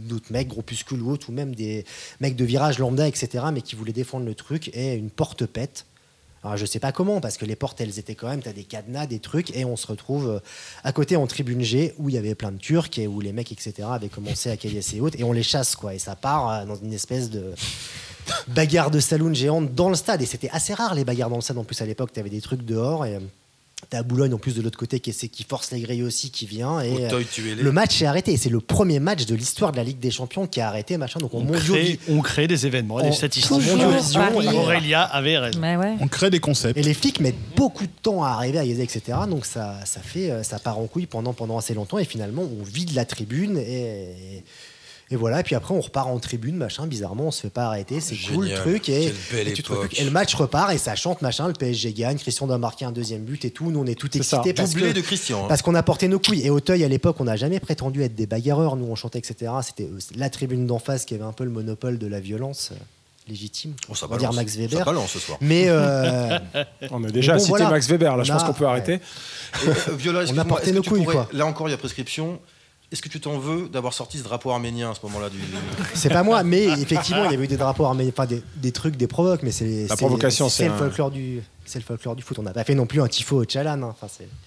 d'autres mecs, groupuscules ou autres, ou même des mecs de virage lambda, et cetera, mais qui voulaient défendre le truc, et une porte pète. Alors, je sais pas comment, parce que les portes, elles étaient quand même, t'as des cadenas, des trucs, et on se retrouve à côté en tribune G, où il y avait plein de Turcs, et où les mecs, et cetera, avaient commencé à caillasser et autres, et on les chasse, quoi, et ça part dans une espèce de bagarre de saloon géante dans le stade, et c'était assez rare, les bagarres dans le stade, en plus, à l'époque, t'avais des trucs dehors, et t'as Boulogne, en plus, de l'autre côté, qui, essaie, qui force les grilles aussi, qui vient, et Auteuil, tu es les... le match est arrêté, et c'est le premier match de l'histoire de la Ligue des Champions qui a arrêté, machin, donc on, On mondio- crée, on crée des événements, On- des statistiques. en mondialisation, Paris. et- Aurélia avait raison. Mais ouais. On crée des concepts. Et les flics mettent beaucoup de temps à arriver à y aider, et cetera. Donc ça, ça fait, euh, ça part en couille pendant, pendant assez longtemps. Et finalement, on vide la tribune et, et voilà. Et puis après, on repart en tribune, machin. Bizarrement, on se fait pas arrêter. C'est cool le Génial. truc. Et, Quelle belle et tu te époque. retrouves- et le match repart et ça chante, machin. Le P S G gagne. Christian doit marquer un deuxième but et tout. Nous, on est tout C'est ça. excités parce Doublé que de Christian. hein. parce qu'on a porté nos couilles. Et Auteuil, à l'époque, on n'a jamais prétendu être des bagarreurs. Nous, on chantait, et cetera. C'était euh, la tribune d'en face qui avait un peu le monopole de la violence euh, légitime. Oh, ça on va dire balance. Max Ça Weber. balance ce soir. Mais euh, On a déjà bon, cité voilà. Max Weber, là, je On pense a- qu'on peut ouais. arrêter. Et, euh, Viola, excuse-moi, porté est-ce que nos tu couilles, pourrais- quoi. Là encore, il y a prescription. Est-ce que tu t'en veux d'avoir sorti ce drapeau arménien à ce moment-là du... c'est pas moi, mais effectivement, il y avait eu des drapeaux arméniens, enfin des, des trucs, des provoques, mais c'est La c'est- provocation, c'est c'est le un- folklore du, c'est le folklore du foot. On n'a pas fait non plus un tifo au Tchalan. hein. Enfin, c'est-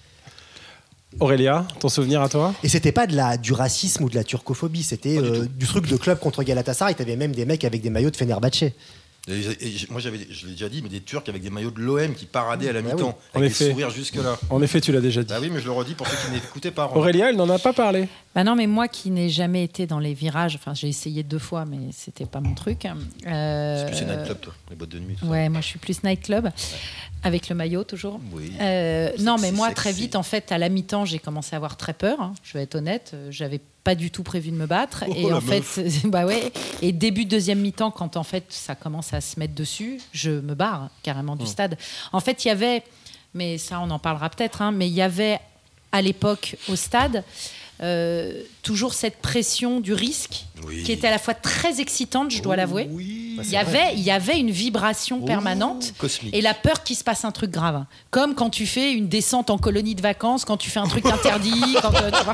Aurélia, ton souvenir à toi? Et c'était pas de la, du racisme ou de la turcophobie, c'était Pas du euh, tout. du truc de club contre Galatasaray. T'avais même des mecs avec des maillots de Fenerbahçe. Et- et j- moi, j'avais, je l'ai déjà dit, mais des Turcs avec des maillots de l'O M qui paradaient à la Bah mi-temps, oui. En avec effet. des sourires jusque-là. En effet, tu l'as déjà dit. Ah oui, mais je le redis pour ceux qui n'écoutaient pas. Romain. Aurélia, elle n'en a pas parlé. Bah non, mais moi qui n'ai jamais été dans les virages, enfin j'ai essayé deux fois, mais c'était pas mon truc. Euh, Parce que c'est nightclub, toi, les boîtes de nuit. Tout ça. Ouais, moi je suis plus nightclub, avec le maillot toujours. Oui. Euh, non, mais Sexy, moi sexy. très vite, en fait, à la mi-temps, j'ai commencé à avoir très peur. hein, je vais être honnête, euh, j'avais pas du tout prévu de me battre. Oh, et la en fait, bah ouais. Et début de deuxième mi-temps, quand en fait ça commence à se mettre dessus, je me barre carrément du stade. En fait, il y avait, mais ça on en parlera peut-être, hein, mais il y avait à l'époque au stade. euh, toujours cette pression du risque Oui. qui était à la fois très excitante, je dois l'avouer. Oui. Bah, Il c'est y, vrai. avait, il y avait une vibration Oh, permanente cosmique. et la peur qu'il se passe un truc grave. Comme quand tu fais une descente en colonie de vacances, quand tu fais un truc interdit. quand, euh, tu vois.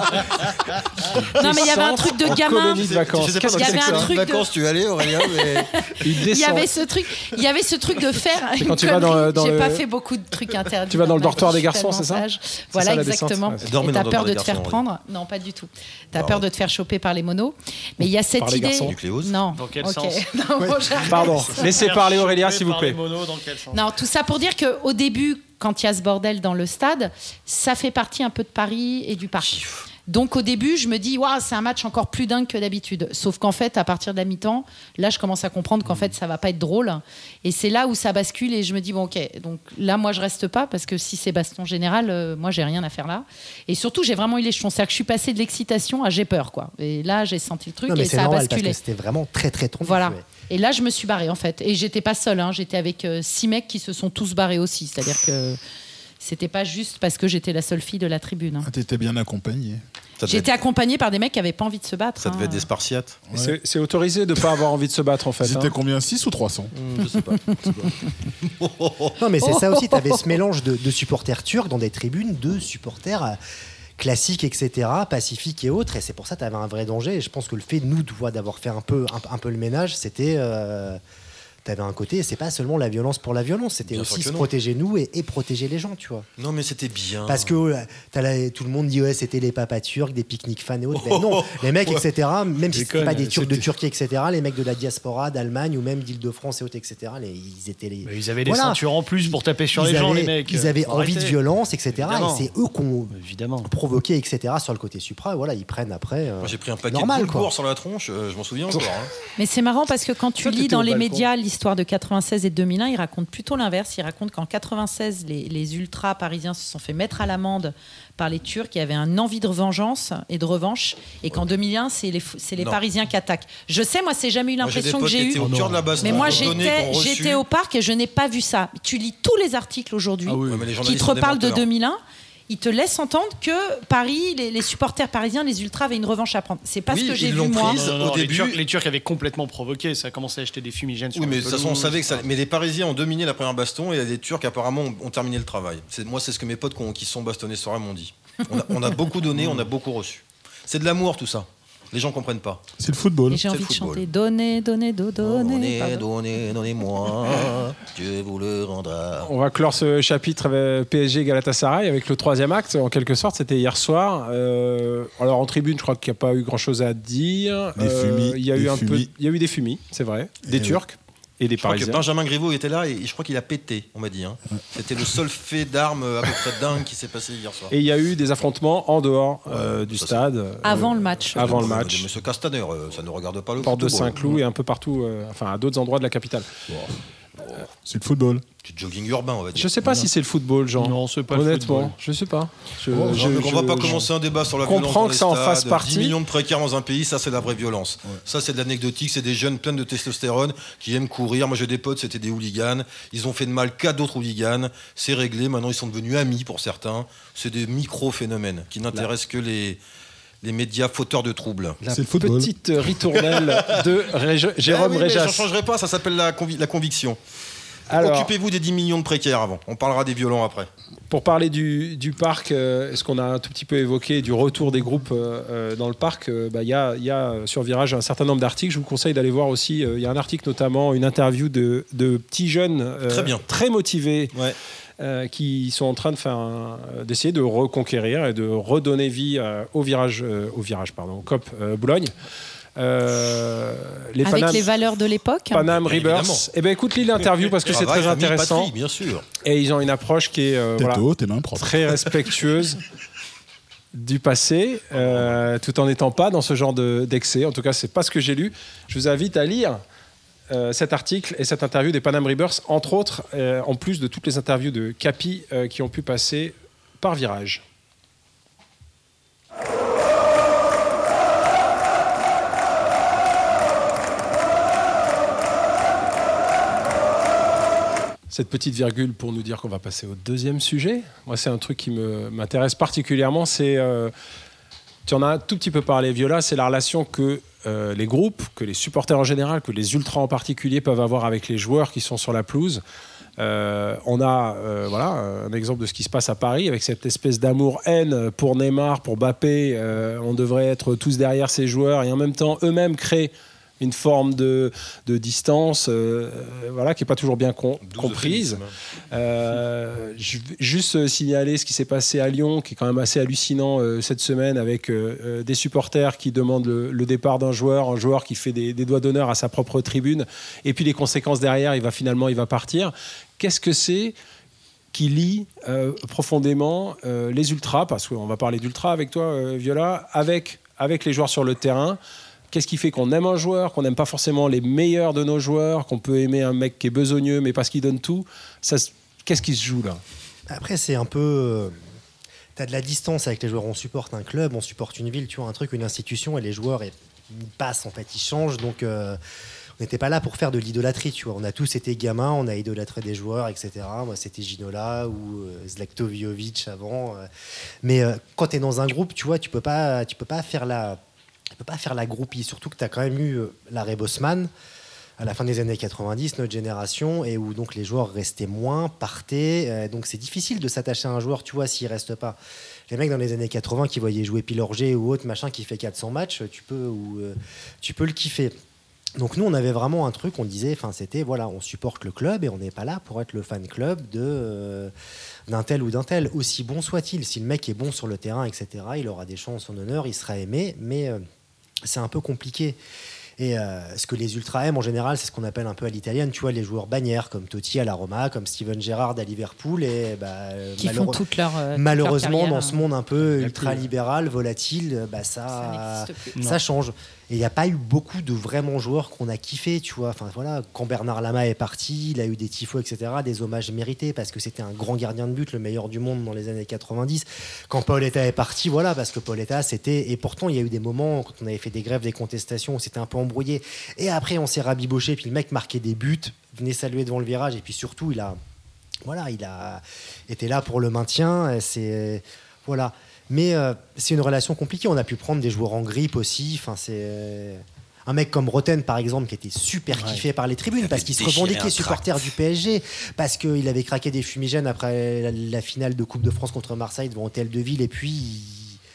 Non, mais il y avait un truc de En gamin. colonie de vacances. Je sais pas Qu'est-ce Il y que avait c'est que un ça truc de- vacances tu es allé, Aurélien, mais... Une Il y descente. avait ce truc, il y avait ce truc de faire. C'est une quand tu vas dans connerie. le- dans J'ai le- pas fait beaucoup de trucs interdits. Tu vas dans le ma dortoir vie, des garçons, je suis c'est ça tellement sage. C'est Voilà, ça, la descente, exactement. ouais. Dormez Et dans t'as le peur dortoir de des te faire garçons, prendre. Non, pas du tout. T'as Pardon. peur de te faire choper par les monos. Mais il y a cette Par les idée. garçons. Nucléose. Non. Dans quel ok. sens Non, bon, j'arrête. Pardon, laissez parler Aurélia, Chopé s'il vous par plaît. les monos, dans quel sens Non, tout ça pour dire qu'au début, quand il y a ce bordel dans le stade, ça fait partie un peu de Paris et du parc. Donc au début, je me dis, waouh, c'est un match encore plus dingue que d'habitude. Sauf qu'en fait, à partir de la mi-temps, là, je commence à comprendre qu'en fait, ça va pas être drôle. Et c'est là où ça bascule et je me dis, bon, ok, donc là, moi, je reste pas parce que si c'est baston général, euh, moi, j'ai rien à faire là. Et surtout, j'ai vraiment eu les jetons. C'est-à-dire que je suis passée de l'excitation à j'ai peur, quoi. Et là, j'ai senti le truc Non, mais et c'est ça a normal parce basculé. que c'était vraiment très très tendu. Voilà. ouais. Et là, je me suis barrée, en fait. Et j'étais pas seule. hein. J'étais avec euh, six mecs qui se sont tous barrés aussi. C'est-à-dire que c'était pas juste parce que j'étais la seule fille de la tribune. hein. Ah, t'étais bien accompagné. Ça devait, J'étais être, accompagnée par des mecs qui avaient pas envie de se battre. ça devait hein. être des Spartiates. Et c'est- C'est autorisé de ne pas avoir envie de se battre, en fait. Ils hein. étaient combien, six ou trois cents? Hmm, je sais pas. Je sais pas. Non, mais c'est ça aussi. Tu avais ce mélange de, de supporters turcs dans des tribunes, de supporters euh, classiques, et cetera, pacifiques et autres. Et c'est pour ça que tu avais un vrai danger. Et je pense que le fait, nous, de voir- d'avoir fait un peu, un, un peu le ménage, c'était. Euh, tu avais un côté, c'est pas seulement la violence pour la violence, c'était Bien sûr aussi que se non. protéger nous et, et protéger les gens, tu vois. Non, mais c'était bien. Parce que euh, t'as la- tout le monde dit ouais c'était les papas turcs, des pique-niques fans et autres. Ben non, les mecs, et cetera. Même si c'était Déconne, pas des Turcs de c'était- Turquie, et cetera. Les mecs de la diaspora, d'Allemagne ou même d'Île-de-France et autres, et cetera. Les, ils étaient les. Mais ils avaient des Voilà. ceintures en plus pour taper sur ils les gens, avaient, les mecs. Ils avaient Faut envie de arrêter. violence, et cetera. Évidemment. Et c'est eux qu'on Évidemment. provoqué, et cetera. Sur le côté supra, voilà, ils prennent après. euh, Moi, j'ai pris un paquet normal, de quoi. bourre sur la tronche, euh, je m'en souviens encore. hein. Mais c'est marrant parce que quand tu Toi, lis t'étais dans au les balcon. médias l'histoire de quatre-vingt-seize et de deux mille un, ils racontent plutôt l'inverse. Ils racontent qu'en quatre-vingt-seize, les, les ultras parisiens se sont fait mettre à l'amende par les Turcs. Il y avait un envie de vengeance et de revanche. Et qu'en deux mille un, c'est les, fou- c'est les Non. Parisiens qui attaquent. Je sais, moi, c'est jamais eu Moi, j'ai des l'impression que potes j'ai qui eue. étaient au cœur de la base. Mais qui moi, ont donné, qui j'étais, ont reçu. j'étais au parc et je n'ai pas vu ça. Tu lis tous les articles aujourd'hui Ah oui. Ouais, mais les qui journalistes te sont des reparlent de menteurs. deux mille un. Ils te laissent entendre que Paris, les, les supporters parisiens, les ultras avaient une revanche à prendre. C'est pas Oui, ce que j'ai ils vu l'ont moi. prise. Non, non, Au les, début- Turcs, les Turcs avaient complètement provoqué. Ça a commencé à acheter des fumigènes sur Oui, mais les de toute façon, on pelouses. savait que ça. Mais les Parisiens ont dominé la première baston et les Turcs, apparemment, ont, ont terminé le travail. C'est, moi, c'est ce que mes potes qui, ont- qui se sont bastonnés ce soir m'ont dit. On a, on a beaucoup donné, on a beaucoup reçu. C'est de l'amour, tout ça. Les gens comprennent pas. C'est le football. Et j'ai C'est envie le de football. chanter donnez, donnez, do- donnez. Donnez, Pardon. donnez, donnez-moi, Dieu vous le rendra. On va clore ce chapitre avec P S G Galatasaray avec le troisième acte, en quelque sorte, c'était hier soir. Euh, alors en tribune, je crois qu'il n'y a pas eu grand-chose à dire. Des fumis, Il y a des eu un peu, fumis. il y a eu des fumis, c'est vrai, des Et Turcs et des Je crois que Parisiens. Benjamin Griveaux était là et je crois qu'il a pété, on m'a dit. Hein. C'était le seul fait d'armes à peu près dingue qui s'est passé hier soir. Et il y a eu des affrontements en dehors euh, Ouais, du ça, stade. Avant euh, le match. Avant le Euh, match. Monsieur Castaner, euh, ça ne regarde pas le Porte de football. Saint-Cloud et un peu partout, euh, enfin à d'autres endroits de la capitale. C'est le football. Du jogging urbain, on va dire. Je sais pas si c'est le football, Jean. Non, c'est pas le Honnêtement, football. je sais pas. Je, Bon, je- donc on va je- pas je- commencer un débat sur la comprends violence dans que les ça en stades. fasse partie. dix millions de précaires dans un pays, ça c'est la vraie violence. Ça c'est de l'anecdotique, c'est des jeunes pleins de testostérone qui aiment courir. Moi j'ai des potes, c'était des hooligans. Ils ont fait de mal qu'à d'autres hooligans. C'est réglé, maintenant ils sont devenus amis pour certains. C'est des micro-phénomènes qui n'intéressent que les, les médias fauteurs de troubles. La C'est le football. petite ritournelle de Rég- Jérôme Ah oui, mais Réjas. ça ne changerait pas, ça s'appelle la, convi- la conviction. Alors, Occupez-vous des dix millions de précaires avant. On parlera des violents après. pour parler du, du parc, euh, ce qu'on a un tout petit peu évoqué, du retour des groupes euh, euh, dans le parc, il euh, bah, y, a, y a sur Virage un certain nombre d'articles. Je vous conseille d'aller voir aussi. Il euh, y a un article notamment, une interview de, de petits jeunes euh, Très bien. très motivés. Ouais. euh, qui sont en train de faire un- d'essayer de reconquérir et de redonner vie euh, au virage, euh, au virage, pardon, au C O P euh, Boulogne. Euh, les Avec Panam, les valeurs de l'époque. Panam Bien Rebirth. évidemment. Eh ben écoute, lis l'interview parce que c'est Travail, très famille, intéressant. patrie, bien sûr. Et ils ont une approche qui est euh, Tête voilà, haute et main propre. très respectueuse du passé, euh, tout en n'étant pas dans ce genre de- d'excès. En tout cas, c'est pas ce que j'ai lu. Je vous invite à lire euh, cet article et cette interview des Panam Rebirth, entre autres, euh, en plus de toutes les interviews de Capi euh, qui ont pu passer par Virage. Cette petite virgule pour nous dire qu'on va passer au deuxième sujet. Moi, c'est un truc qui me- m'intéresse particulièrement. C'est, euh, tu en as un tout petit peu parlé, Viola, c'est la relation que euh, les groupes, que les supporters en général, que les ultras en particulier peuvent avoir avec les joueurs qui sont sur la pelouse. Euh, on a euh, voilà, un exemple de ce qui se passe à Paris avec cette espèce d'amour-haine pour Neymar, pour Mbappé. Euh, on devrait être tous derrière ces joueurs et en même temps eux-mêmes créent une forme de, de distance euh, voilà, qui n'est pas toujours bien com- comprise. Euh, je vais juste signaler ce qui s'est passé à Lyon, qui est quand même assez hallucinant euh, cette semaine, avec euh, euh, des supporters qui demandent le, le départ d'un joueur, un joueur qui fait des, des doigts d'honneur à sa propre tribune, et puis les conséquences derrière, il va finalement il va partir. Qu'est-ce que c'est qui lie euh, profondément euh, les ultras, parce qu'on va parler d'ultras avec toi, euh, Viola, avec, avec les joueurs sur le terrain? Qu'est-ce qui fait qu'on aime un joueur, qu'on n'aime pas forcément les meilleurs de nos joueurs, qu'on peut aimer un mec qui est besogneux, mais parce qu'il donne tout? Ça, se- Qu'est-ce qui se joue là? Après, c'est un peu. euh, T'as de la distance avec les joueurs. On supporte un club, on supporte une ville, tu vois, un truc, une institution, et les joueurs, ils ils passent, en fait, ils changent. Donc, euh, on n'était pas là pour faire de l'idolâtrie, tu vois. On a tous été gamins, on a idolâtré des joueurs, et cetera. Moi, c'était Ginola ou euh, Zlatko Jovic avant. euh. Mais euh, quand tu es dans un groupe, tu vois, tu peux pas, tu peux pas faire la. Tu peux pas faire la groupie, surtout que tu as quand même eu euh, l'arrêt Bosman à la fin des années quatre-vingt-dix, notre génération, et où donc les joueurs restaient moins, partaient. euh, donc c'est difficile de s'attacher à un joueur, tu vois, s'il reste pas. Les mecs dans les années quatre-vingts qui voyaient jouer Pilorget ou autre machin qui fait quatre cents matchs, tu peux, ou, euh, tu peux le kiffer. Donc nous, on avait vraiment un truc, on disait, enfin c'était, voilà, on supporte le club et on n'est pas là pour être le fan club de euh, d'un tel ou d'un tel, aussi bon soit-il. Si le mec est bon sur le terrain, et cetera, il aura des chances en son honneur, il sera aimé, mais euh, c'est un peu compliqué. Et euh, ce que les ultras aiment en général, c'est ce qu'on appelle un peu à l'italienne, tu vois, les joueurs bannières, comme Totti à la Roma, comme Steven Gerrard à Liverpool, et bah, Qui malheureux- font toute leur euh, toute malheureusement, leur carrière. dans ce monde un peu Il y a ultra plus. libéral, volatile, bah, Ça ça, n'existe plus. ça change. Et il n'y a pas eu beaucoup de vraiment joueurs qu'on a kiffé, tu vois. Enfin voilà, quand Bernard Lama est parti, il a eu des tifos, et cetera, des hommages mérités parce que c'était un grand gardien de but, le meilleur du monde dans les années quatre-vingt-dix. Quand Paoletta est parti, voilà, parce que Paoletta, c'était. Et pourtant, il y a eu des moments quand on avait fait des grèves, des contestations, où c'était un peu embrouillé. Et après, on s'est rabiboché, puis le mec marquait des buts, venait saluer devant le virage, et puis surtout, il a, voilà, il a été là pour le maintien. C'est voilà. Mais euh, c'est une relation compliquée. On a pu prendre des joueurs en grippe aussi. Enfin, c'est un mec comme Roten, par exemple, qui était super kiffé par les tribunes parce qu'il se revendiquait supporter du P S G, parce qu'il avait craqué des fumigènes après la, la finale de Coupe de France contre Marseille devant Hôtel de Ville, et puis il,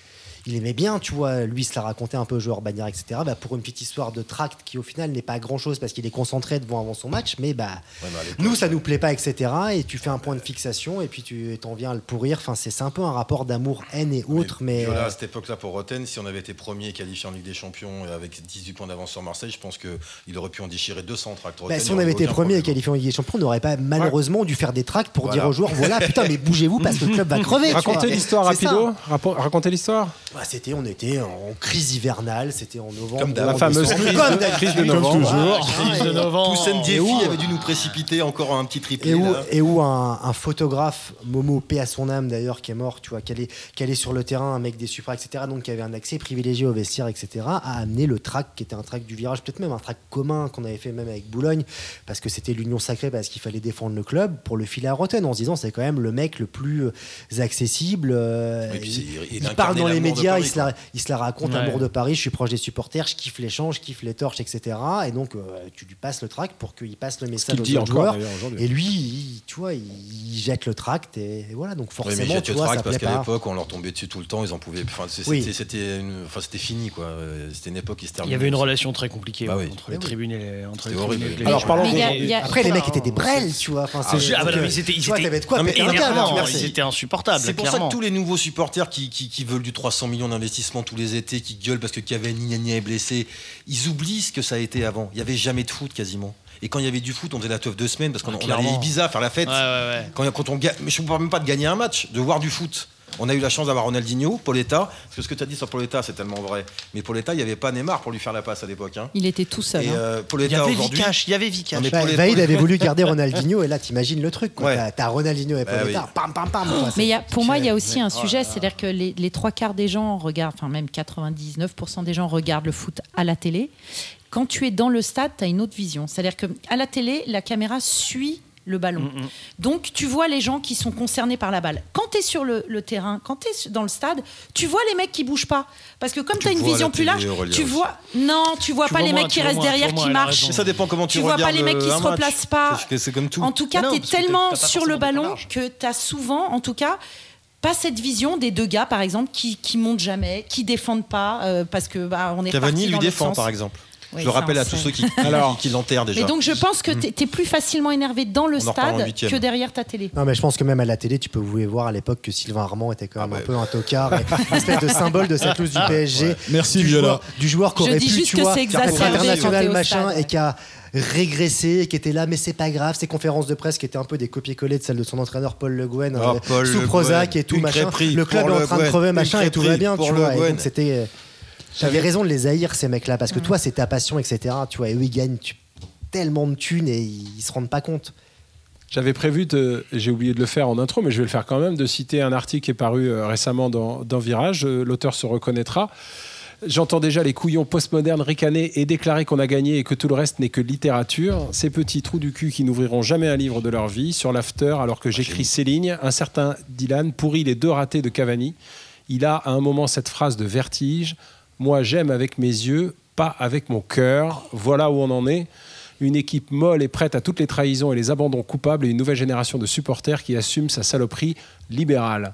il aimait bien, tu vois. Lui, il se l'a raconté un peu, joueur bagnard, et cetera. Bah, pour une petite histoire de tract qui, au final, n'est pas grand-chose parce qu'il est concentré devant avant son match, mais bah, Ouais, mais à l'époque, nous, ça nous plaît pas, et cetera. Et tu fais un point de fixation et puis tu t'en viens à le pourrir. Enfin, c'est, c'est un peu un rapport d'amour, haine et autres, mais. Viola, euh, à cette époque-là, pour Rotten, si on avait été premier et qualifié en Ligue des Champions et avec dix-huit points d'avance sur Marseille, je pense qu'il aurait pu en déchirer deux cents tracts. Bah, si on avait été premier et qualifié en Ligue des Champions, on n'aurait pas malheureusement dû faire des tracts pour Voilà. dire aux joueurs voilà, putain, mais bougez-vous parce que le club va crever. tu Racontez vois. l'histoire C'est ça. rapido. Rapo- Racontez l'histoire. Bah, c'était, on était en crise hivernale, c'était en novembre. Comme d'hab. La en fameuse décembre. crise Comme de- d'habitude. crise de novembre. Voilà, Crise de et- novembre. Toussaint Et Diefy où- avait dû nous précipiter encore un petit triplé. Et où, là. et où un, un photographe, Momo, paix à son âme d'ailleurs, qui est mort, tu vois, qui allait, qui allait sur le terrain, un mec des Supra, et cetera, donc qui avait un accès privilégié au vestiaire, et cetera, a amené le track, qui était un track du virage, peut-être même un track commun qu'on avait fait même avec Boulogne, parce que c'était l'union sacrée, parce qu'il fallait défendre le club, pour le filer à Rotten, en se disant c'est quand même le mec le plus euh, accessible. euh, Et puis, c'est- il, il il incarnait parle dans les l'amour de médias, Paris, il se, la, il se la raconte, Ouais. amour de Paris, je suis proche des supporters, je kiffe les champs, je kiffe les torches, et cetera. Et donc, euh, tu lui passes le track pour qu'il passe le Ce message qu'il aux dit autres encore joueurs. d'ailleurs aujourd'hui. Et lui, il- tu vois, il, il jette le tract et, et voilà. Donc Oui, forcément, mais jette tu le vois, tract ça parce plaît qu'à pas. l'époque, on leur tombait dessus tout le temps, ils en pouvaient. Enfin, c'est- Oui. c'était, c'était, une- enfin, c'était fini, quoi. Euh, C'était une époque qui se Il terminait. y avait une relation très compliquée Bah ouais, oui. entre les Oui. tribunes et les, entre les C'était horrible. tribunes et les Alors, gens. parlons Mais il y a- des- il y a- Après, les mecs étaient des non, brels, tu vois. Enfin, Ah, c'est- je- ah bah non, ils étaient- ils tu vois, étaient- t'avais de quoi Non, mais péter un câble, énervants, hein, merci. ils étaient insupportables. C'est pour ça clairement. que tous les nouveaux supporters qui, qui, qui veulent du trois cents millions d'investissement tous les étés, qui gueulent parce que Cavani Nani est blessé, ils oublient ce que ça a été avant. Il n'y avait jamais de foot quasiment. Et quand il y avait du foot, on faisait la teuf deux semaines parce qu'on Ah, on allait clairement. à Ibiza faire la fête. Ouais, ouais, ouais. Quand, quand on ga- mais je ne parle même pas de gagner un match, de voir du foot. On a eu la chance d'avoir Ronaldinho, Pauletta, parce que ce que tu as dit sur Pauletta, c'est tellement vrai. Mais Pauletta, il n'y avait pas Neymar pour lui faire la passe à l'époque. Hein. Il était tout seul. Et hein. euh, Il y Pauletta avait aujourd'hui. Vikash, il y avait Vikash. Non, mais Bah, pour les- Vaïd pour les- avait voulu garder Ronaldinho et là t'imagines le truc quoi. Ouais. T'as, t'as Ronaldinho et Bah Pauletta, oui. pam pam pam. Enfin, c'est- Mais il y a, pour moi, il y a aussi un Oh sujet, là là. c'est-à-dire que les, les trois quarts des gens regardent, enfin même quatre-vingt-dix-neuf pour cent des gens regardent le foot à la télé. Quand tu es dans le stade, tu as une autre vision. C'est-à-dire qu'à la télé, la caméra suit le ballon. Mm-mm. Donc, tu vois les gens qui sont concernés par la balle. Quand tu es sur le, le terrain, quand tu es dans le stade, tu vois les mecs qui bougent pas. Parce que comme tu as une vois à vision la plus télé, large, Aurélien, tu aussi. vois... Non, tu vois Tu pas vois les moins, mecs qui tu vois restent moins, derrière, tu vois qui moins, elle a marchent. raison. Ça dépend comment tu, Tu vois pas regardes les mecs qui euh, se un match. replacent pas. C'est, c'est comme tout. En tout cas, Ah non, tu es parce que tellement t'as pas sur le forcément des ballon larges. que tu as souvent, en tout cas, pas cette vision des deux gars, par exemple, qui, qui montent jamais, qui défendent pas, euh, parce que bah, on est Cavani parti lui dans l'autre défend sens. par exemple. Oui, je le ça, rappelle on à tous sait. ceux qui, qui, Alors. qui l'enterrent déjà. Mais donc je pense que tu es plus facilement énervé dans le On en reparle en stade huitième. que derrière ta télé. Non mais je pense que même à la télé, tu peux vous voir à l'époque que Sylvain Armand était quand même Ah un ouais. peu un tocard, et une espèce de symbole de cette loose du P S G. Ouais. Merci, du Viola. joueur, du joueur qui Je aurait dis pu, juste tu que vois, c'est être exacerbé quand international t'es au machin stade. et qui a régressé, et qui était là, mais c'est pas grave. Ses conférences de presse qui étaient un peu des copier-coller de celles de son entraîneur Paul Le Guen, Oh, euh, Paul sous Le Prozac Guen. et tout Une machin. crêperie Le club pour est en Le train de Guen. crever Une machin et tout va crêperie bien, pour tu Le vois. Et Guen. donc c'était, j'avais raison de les haïr ces mecs-là parce que toi c'est ta passion, et cetera. Tu vois, et eux ils gagnent tu- tellement de thunes et ils se rendent pas compte. J'avais prévu, de, j'ai oublié de le faire en intro, mais je vais le faire quand même, de citer un article qui est paru euh, récemment dans, dans Virage. Euh, L'auteur se reconnaîtra. J'entends déjà les couillons postmodernes ricaner et déclarer qu'on a gagné et que tout le reste n'est que littérature. Ces petits trous du cul qui n'ouvriront jamais un livre de leur vie. Sur l'after, alors que j'écris ces lignes, un certain Dylan pourrit les deux ratés de Cavani. Il a à un moment cette phrase de vertige. Moi, j'aime avec mes yeux, pas avec mon cœur. Voilà où on en est. Une équipe molle et prête à toutes les trahisons et les abandons coupables et une nouvelle génération de supporters qui assume sa saloperie libérale.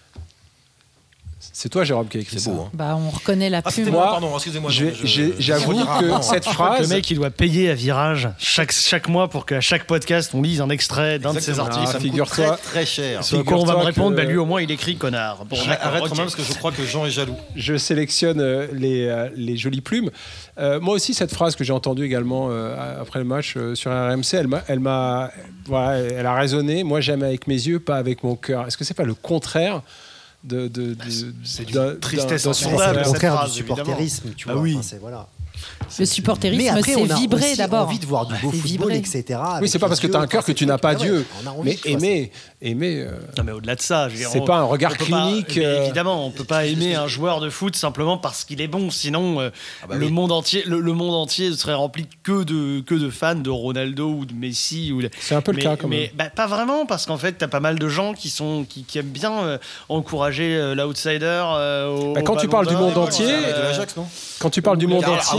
C'est toi, Jérôme, qui a écrit C'est ça. beau. Hein. Bah, on reconnaît la Ah, plume. c'était Moi, moi, pardon, excusez-moi. j'ai- non, je- j'ai- je- J'avoue je- que cette Le phrase... mec, il doit payer à Virage chaque, chaque mois pour qu'à chaque podcast, on lise un extrait d'un de ses Exactement. articles. Ah, Ça me coûte figure-toi- très très cher. Sur quoi on va me figure-toi répondre, que- bah, lui au moins il écrit connard. Bon, d'accord, Arrête ok. quand même parce que je crois que Jean est jaloux. Je sélectionne euh, les, euh, les jolies plumes. Euh, moi aussi, cette phrase que j'ai entendue également euh, après le match euh, sur R M C, elle m'a, elle m'a, voilà, elle a résonné. Moi, j'aime avec mes yeux, pas avec mon cœur. Est-ce que c'est pas le contraire de, de, de c'est d'une d'un- tristesse d'un- d'un C'est insondable, le cette contraire phrase, du supporterisme, tu Ah vois. oui. Enfin, c'est, voilà. Le supporterisme, Mais après, c'est on a vibrer aussi d'abord. envie de voir du beau C'est football, vibrer. et cetera. Oui, avec c'est pas les parce que yeux, tu as un enfin, cœur que c'est tu n'as trucs- pas ah ouais, Dieu. on a envie, Mais tu vois, aimer, aimer, euh, Non mais au-delà de ça, je veux dire, c'est on- pas un regard on peut pas- clinique. mais euh, évidemment, on peut pas aimer un joueur de foot simplement parce qu'il est bon. Sinon, euh, Ah bah le oui. monde entier, le, le monde entier serait rempli que de que de fans de Ronaldo ou de Messi ou. de- C'est un peu le mais, cas, quand même. Mais bah, pas vraiment, parce qu'en fait, t'as pas mal de gens qui sont qui, qui aiment bien euh, encourager euh, l'outsider. euh, au Bah, quand tu Ballon parles du d'Or, monde euh, entier, de l'Ajax, non Quand tu parles du monde Regarde, entier,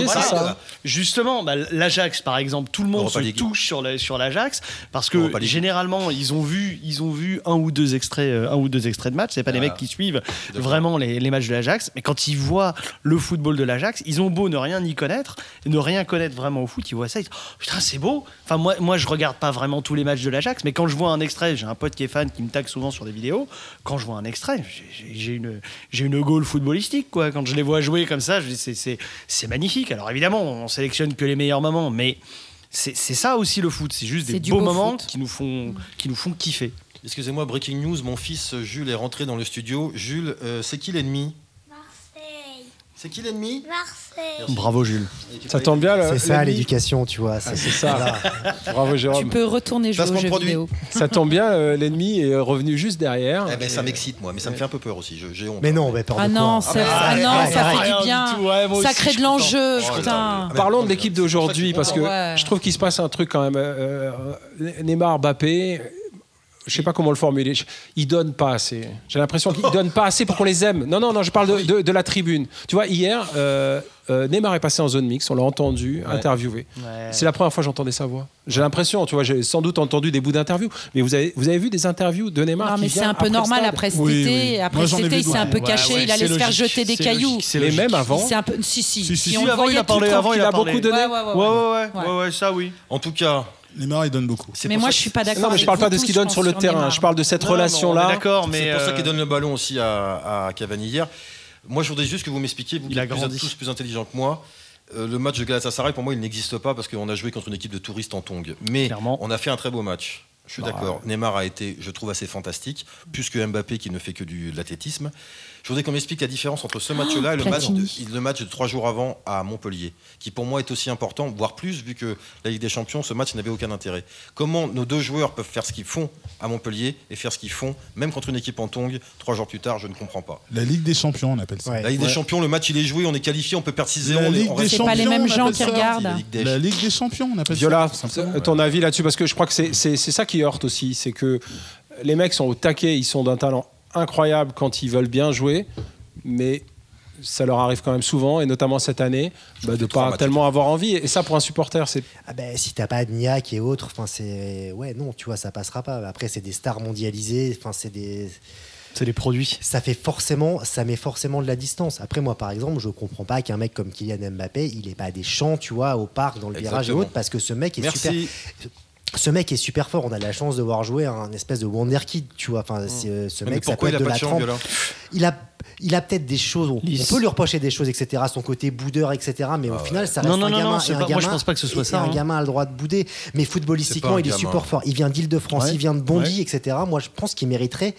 c'est Voilà. ça. Justement, bah, l'Ajax, par exemple, tout le monde Europa se League. touche sur la- sur l'Ajax parce que Europa League. généralement ils ont vu, ils ont vu un ou deux extraits, euh, un ou deux extraits de match. C'est pas des Ah, mecs qui suivent d'accord. vraiment les, les matchs de l'Ajax, mais quand ils voient le football de l'Ajax, ils ont beau ne rien y connaître, ne rien connaître vraiment au foot, ils voient ça, ils disent oh, putain c'est beau. Enfin moi, moi je regarde pas vraiment tous les matchs de l'Ajax, mais quand je vois un extrait, j'ai un pote qui est fan qui me tag souvent sur des vidéos. Quand je vois un extrait, j'ai, j'ai une, j'ai une goal footballistique quoi. Quand je les vois jouer comme ça, je dis, c'est, c'est, c'est magnifique. Alors évidemment, on sélectionne que les meilleurs moments, mais c'est, c'est ça aussi le foot. C'est juste C'est des du beaux beau moments foot. qui nous font, qui nous font kiffer. Excusez-moi, breaking news, mon fils Jules est rentré dans le studio. Jules, euh, c'est qui l'ennemi? Marseille. C'est qui l'ennemi? Marseille. Bravo Jules. Ça tombe bien. le- C'est ça l'ennemi. l'éducation, tu vois. Ah, c'est ça. Bravo Jérôme. Tu peux retourner jouer aux Placement de jeux produit. vidéo. Ça tombe bien, euh, l'ennemi est revenu juste derrière. Eh ben, ça Et- m'excite, moi, mais ça me fait un peu peur aussi. Je- J'ai honte. Mais non, mais peur de Ah quoi non, ça, bah, ah arrête, non, arrête, ça arrête. fait Rien du bien. du tout, ouais, moi Ça aussi, crée je de suis l'enjeu, content. Oh là putain. là. Parlons de l'équipe d'aujourd'hui C'est pour parce ça que que Ouais. je trouve qu'il se passe un truc quand même. euh, euh, Neymar, Mbappé, je sais pas comment le formuler. Je- Ils donnent pas assez. J'ai l'impression qu'ils donnent pas assez pour qu'on les aime. Non, non, non. Je parle de, de- de la tribune. Tu vois, hier, euh, euh, Neymar est passé en zone mixte. On l'a entendu, Ouais. interviewé. Ouais. C'est la première fois que j'entendais sa voix. J'ai l'impression, tu vois, j'ai sans doute entendu des bouts d'interviews. Mais vous avez, vous avez vu des interviews de Neymar Non, qui mais c'est vient un peu après le normal stade après cet Oui, été. oui. Après Moi, cet j'en ai été, vu il s'est un d'autres. peu Ouais, caché. ouais, Il allait c'est se faire logique, jeter des c'est cailloux. logique, c'est Mais logique. même avant. C'est un peu. Si, si. Si, si, Si si. on Si, le avant, il voyait a parlé, tout avant, tranquille. il a parlé. beaucoup donné. Ouais, ouais, ouais, Ouais, ouais. ouais, ouais, Ouais. ouais, ouais, ça oui. En tout cas, Neymar, il donne beaucoup. c'est Mais pour moi, ça je suis que- pas d'accord. Non, mais je parle avec pas de vous ce qu'il tous, donne je sur le pense, terrain. Neymar. Je parle de cette Non, non, on relation-là. est d'accord, mais C'est pour ça euh, qu'il donne le ballon aussi à, à Cavani hier. Moi, je voudrais juste que vous m'expliquiez, vous Il qui a êtes plus- grandi. tous plus intelligents que moi, euh, le match de Galatasaray, pour moi, il n'existe pas parce qu'on a joué contre une équipe de touristes en tongs. Mais Clairement. on a fait un très beau match. Je suis Bah, d'accord. Neymar a été, je trouve, assez fantastique, plus que Mbappé qui ne fait que du, de l'athlétisme. Je voudrais qu'on m'explique la différence entre ce match-là et le match, de, Platini. le match de trois jours avant à Montpellier, qui pour moi est aussi important, voire plus, vu que la Ligue des Champions, ce match n'avait aucun intérêt. Comment nos deux joueurs peuvent faire ce qu'ils font à Montpellier et faire ce qu'ils font, même contre une équipe en tongs, trois jours plus tard, je ne comprends pas. La Ligue des Champions, on appelle ça. Ouais. La Ligue des Champions, le match il est joué, on est qualifié, on peut perdre six zéro. La on est- Ligue on des reste- C'est pas les Champions, mêmes on gens appelle qui ça. regardent. La Ligue des- La Ligue des Champions, on appelle Viola, ça. tout simplement. ton avis là-dessus, parce que je crois que c'est c'est- c'est ça qui heurte aussi, c'est que les mecs sont au taquet, ils sont d'un talent incroyable quand ils veulent bien jouer, mais ça leur arrive quand même souvent, et notamment cette année, bah, de trois pas matchs. tellement avoir envie. Et ça, pour un supporter, c'est Ah ben, si t'as pas Niak et autres, enfin c'est ouais non, tu vois, ça passera pas. Après c'est des stars mondialisées, enfin c'est des C'est les produits. ça fait forcément, ça met forcément de la distance. Après, moi, par exemple, je comprends pas qu'un mec comme Kylian Mbappé, il ait pas des champs, tu vois, au parc, dans le virage et Exactement. autres, parce que ce mec est super. Merci. Ce mec est super fort. On a la chance de voir jouer un espèce de wonderkid, tu vois. Enfin, c'est, euh, ce Mais mec, ça peut pourquoi il être a de pas la de champ, trempe. Viola Il a, il a peut-être des choses. On, on Lisse. peut lui reprocher des choses, et cetera. Son côté boudeur, et cetera. Mais au final, ça reste Non, non, un non, gamin. non, c'est et un pas- moi, je gamin- pense pas que ce soit et- ça, et hein. Un gamin a le droit de bouder. Mais C'est footballistiquement, pas un il est gamin. super fort. Il vient d'Île-de-France, Ouais. il vient de Bondy, Ouais. et cetera. Moi, je pense qu'il mériterait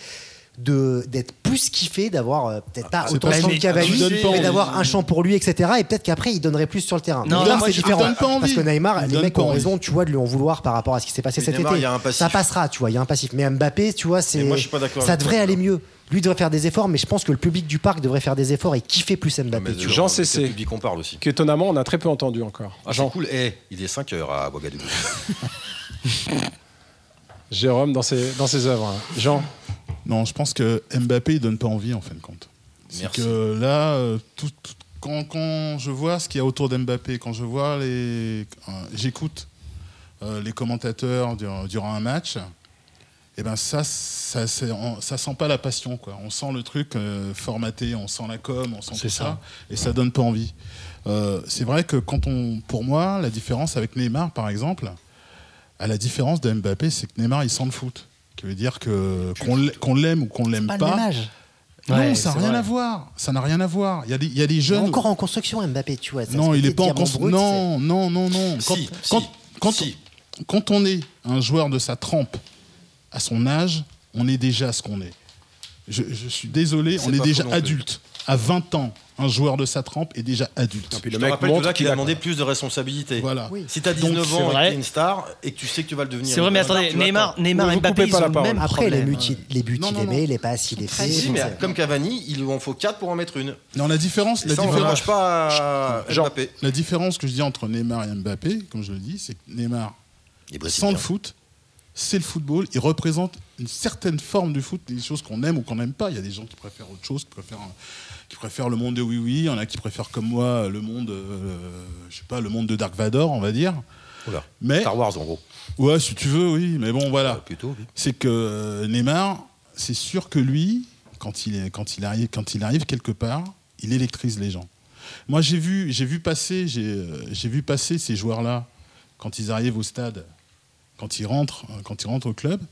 de d'être plus kiffé, d'avoir euh, peut-être pas c'est autant pas- de champ mais- que Cavani, tu donnes pas mais envie. d'avoir un champ pour lui, et cetera. Et peut-être qu'après, il donnerait plus sur le terrain. Non, Neymar, moi, c'est je- il différent. donne pas envie. Parce que Neymar, Il les donne mecs pas ont envie. raison, tu vois, de lui en vouloir par rapport à ce qui s'est passé Mais cet Neymar, été. il y a un passif. Ça passera, tu vois, il y a un passif. Mais Mbappé, tu vois, c'est Mais moi, je suis pas d'accord ça avec devrait toi, aller Viola. mieux. Lui devrait faire des efforts, mais je pense que le public du parc devrait faire des efforts et kiffer plus Mbappé. Mais tu vois. Jean c'est le Cessé. public qu'on parle aussi. qu'étonnamment, on a très peu entendu encore. Ah, Jean, c'est cool. Eh, il est cinq heures à Ouagadougou. Jérôme, dans ses, dans ses œuvres. hein. Jean, Non, je pense que Mbappé, il donne pas envie, en fin de compte. C'est Merci. que là, euh, tout- tout- quand, quand je vois ce qu'il y a autour d'Mbappé, quand je vois les. euh, j'écoute euh, les commentateurs durant, durant un match, et ben ça, ça, c'est- on- ça sent pas la passion, quoi. On sent le truc euh, formaté, on sent la com, on sent C'est tout ça. ça, et ça donne pas envie. Euh, c'est vrai que quand on, pour moi, la différence avec Neymar, par exemple, à la différence de Mbappé, c'est que Neymar, il sent le foot. Qui veut dire que qu'on l'a- qu'on l'aime ou qu'on l'aime Pas pas. le même âge. Non, Ouais, ça n'a c'est rien vrai. à voir. Ça n'a rien à voir. Il y a des, il y a des Il est jeunes. encore en construction, Mbappé, tu vois. Ça, Non, ce il côté n'est pas en diamant construction. brut, Non, non, non, non. Quand, Si, quand, si, quand, si. quand on est un joueur de sa trempe à son âge, on est déjà ce qu'on est. Je, je suis désolé, C'est on est pas déjà faux non plus. adulte. À vingt ans, un joueur de sa trempe est déjà adulte. puis Je le te mec rappelle montre que là, qu'il qu'il a a- demandé plus de responsabilité. Voilà. Oui. Si t'as Donc, dix-neuf c'est ans et que vrai. t'es une star et que tu sais que tu vas le devenir. C'est vrai, mais une star, attendez, tu vas Neymar, attendre. Neymar Ne et vous Mbappé, coupez pas ils la ont le parole. même Après, les, problème. multi- les buts, Non, il non, les non. met, les passes, il les fait. Si, mais c'est- comme Cavani, il lui en faut quatre pour en mettre une. Non, la différence, Et la ça, on ne différence, reproche pas à Jean. Mbappé. la différence que je dis entre Neymar et Mbappé, comme je le dis, c'est que Neymar, Les sans le foot, c'est le football. Il représente une certaine forme du foot, des choses qu'on aime ou qu'on n'aime pas. Il y a des gens qui préfèrent autre chose, qui préfèrent, qui préfèrent le monde de Oui Oui. Il y en a qui préfèrent comme moi le monde, euh, je sais pas, le monde de Dark Vador, on va dire. Oula. Mais, Star Wars en gros. Ouais, si tu veux, oui. Mais bon, voilà. Euh, plutôt, oui. C'est que euh, Neymar, c'est sûr que lui, quand il, est, quand, il arrive, quand il arrive quelque part, il électrise les gens. Moi, j'ai vu, j'ai vu passer, j'ai, euh, j'ai vu passer ces joueurs-là quand ils arrivent au stade, quand ils rentrent, euh, quand ils rentrent au club.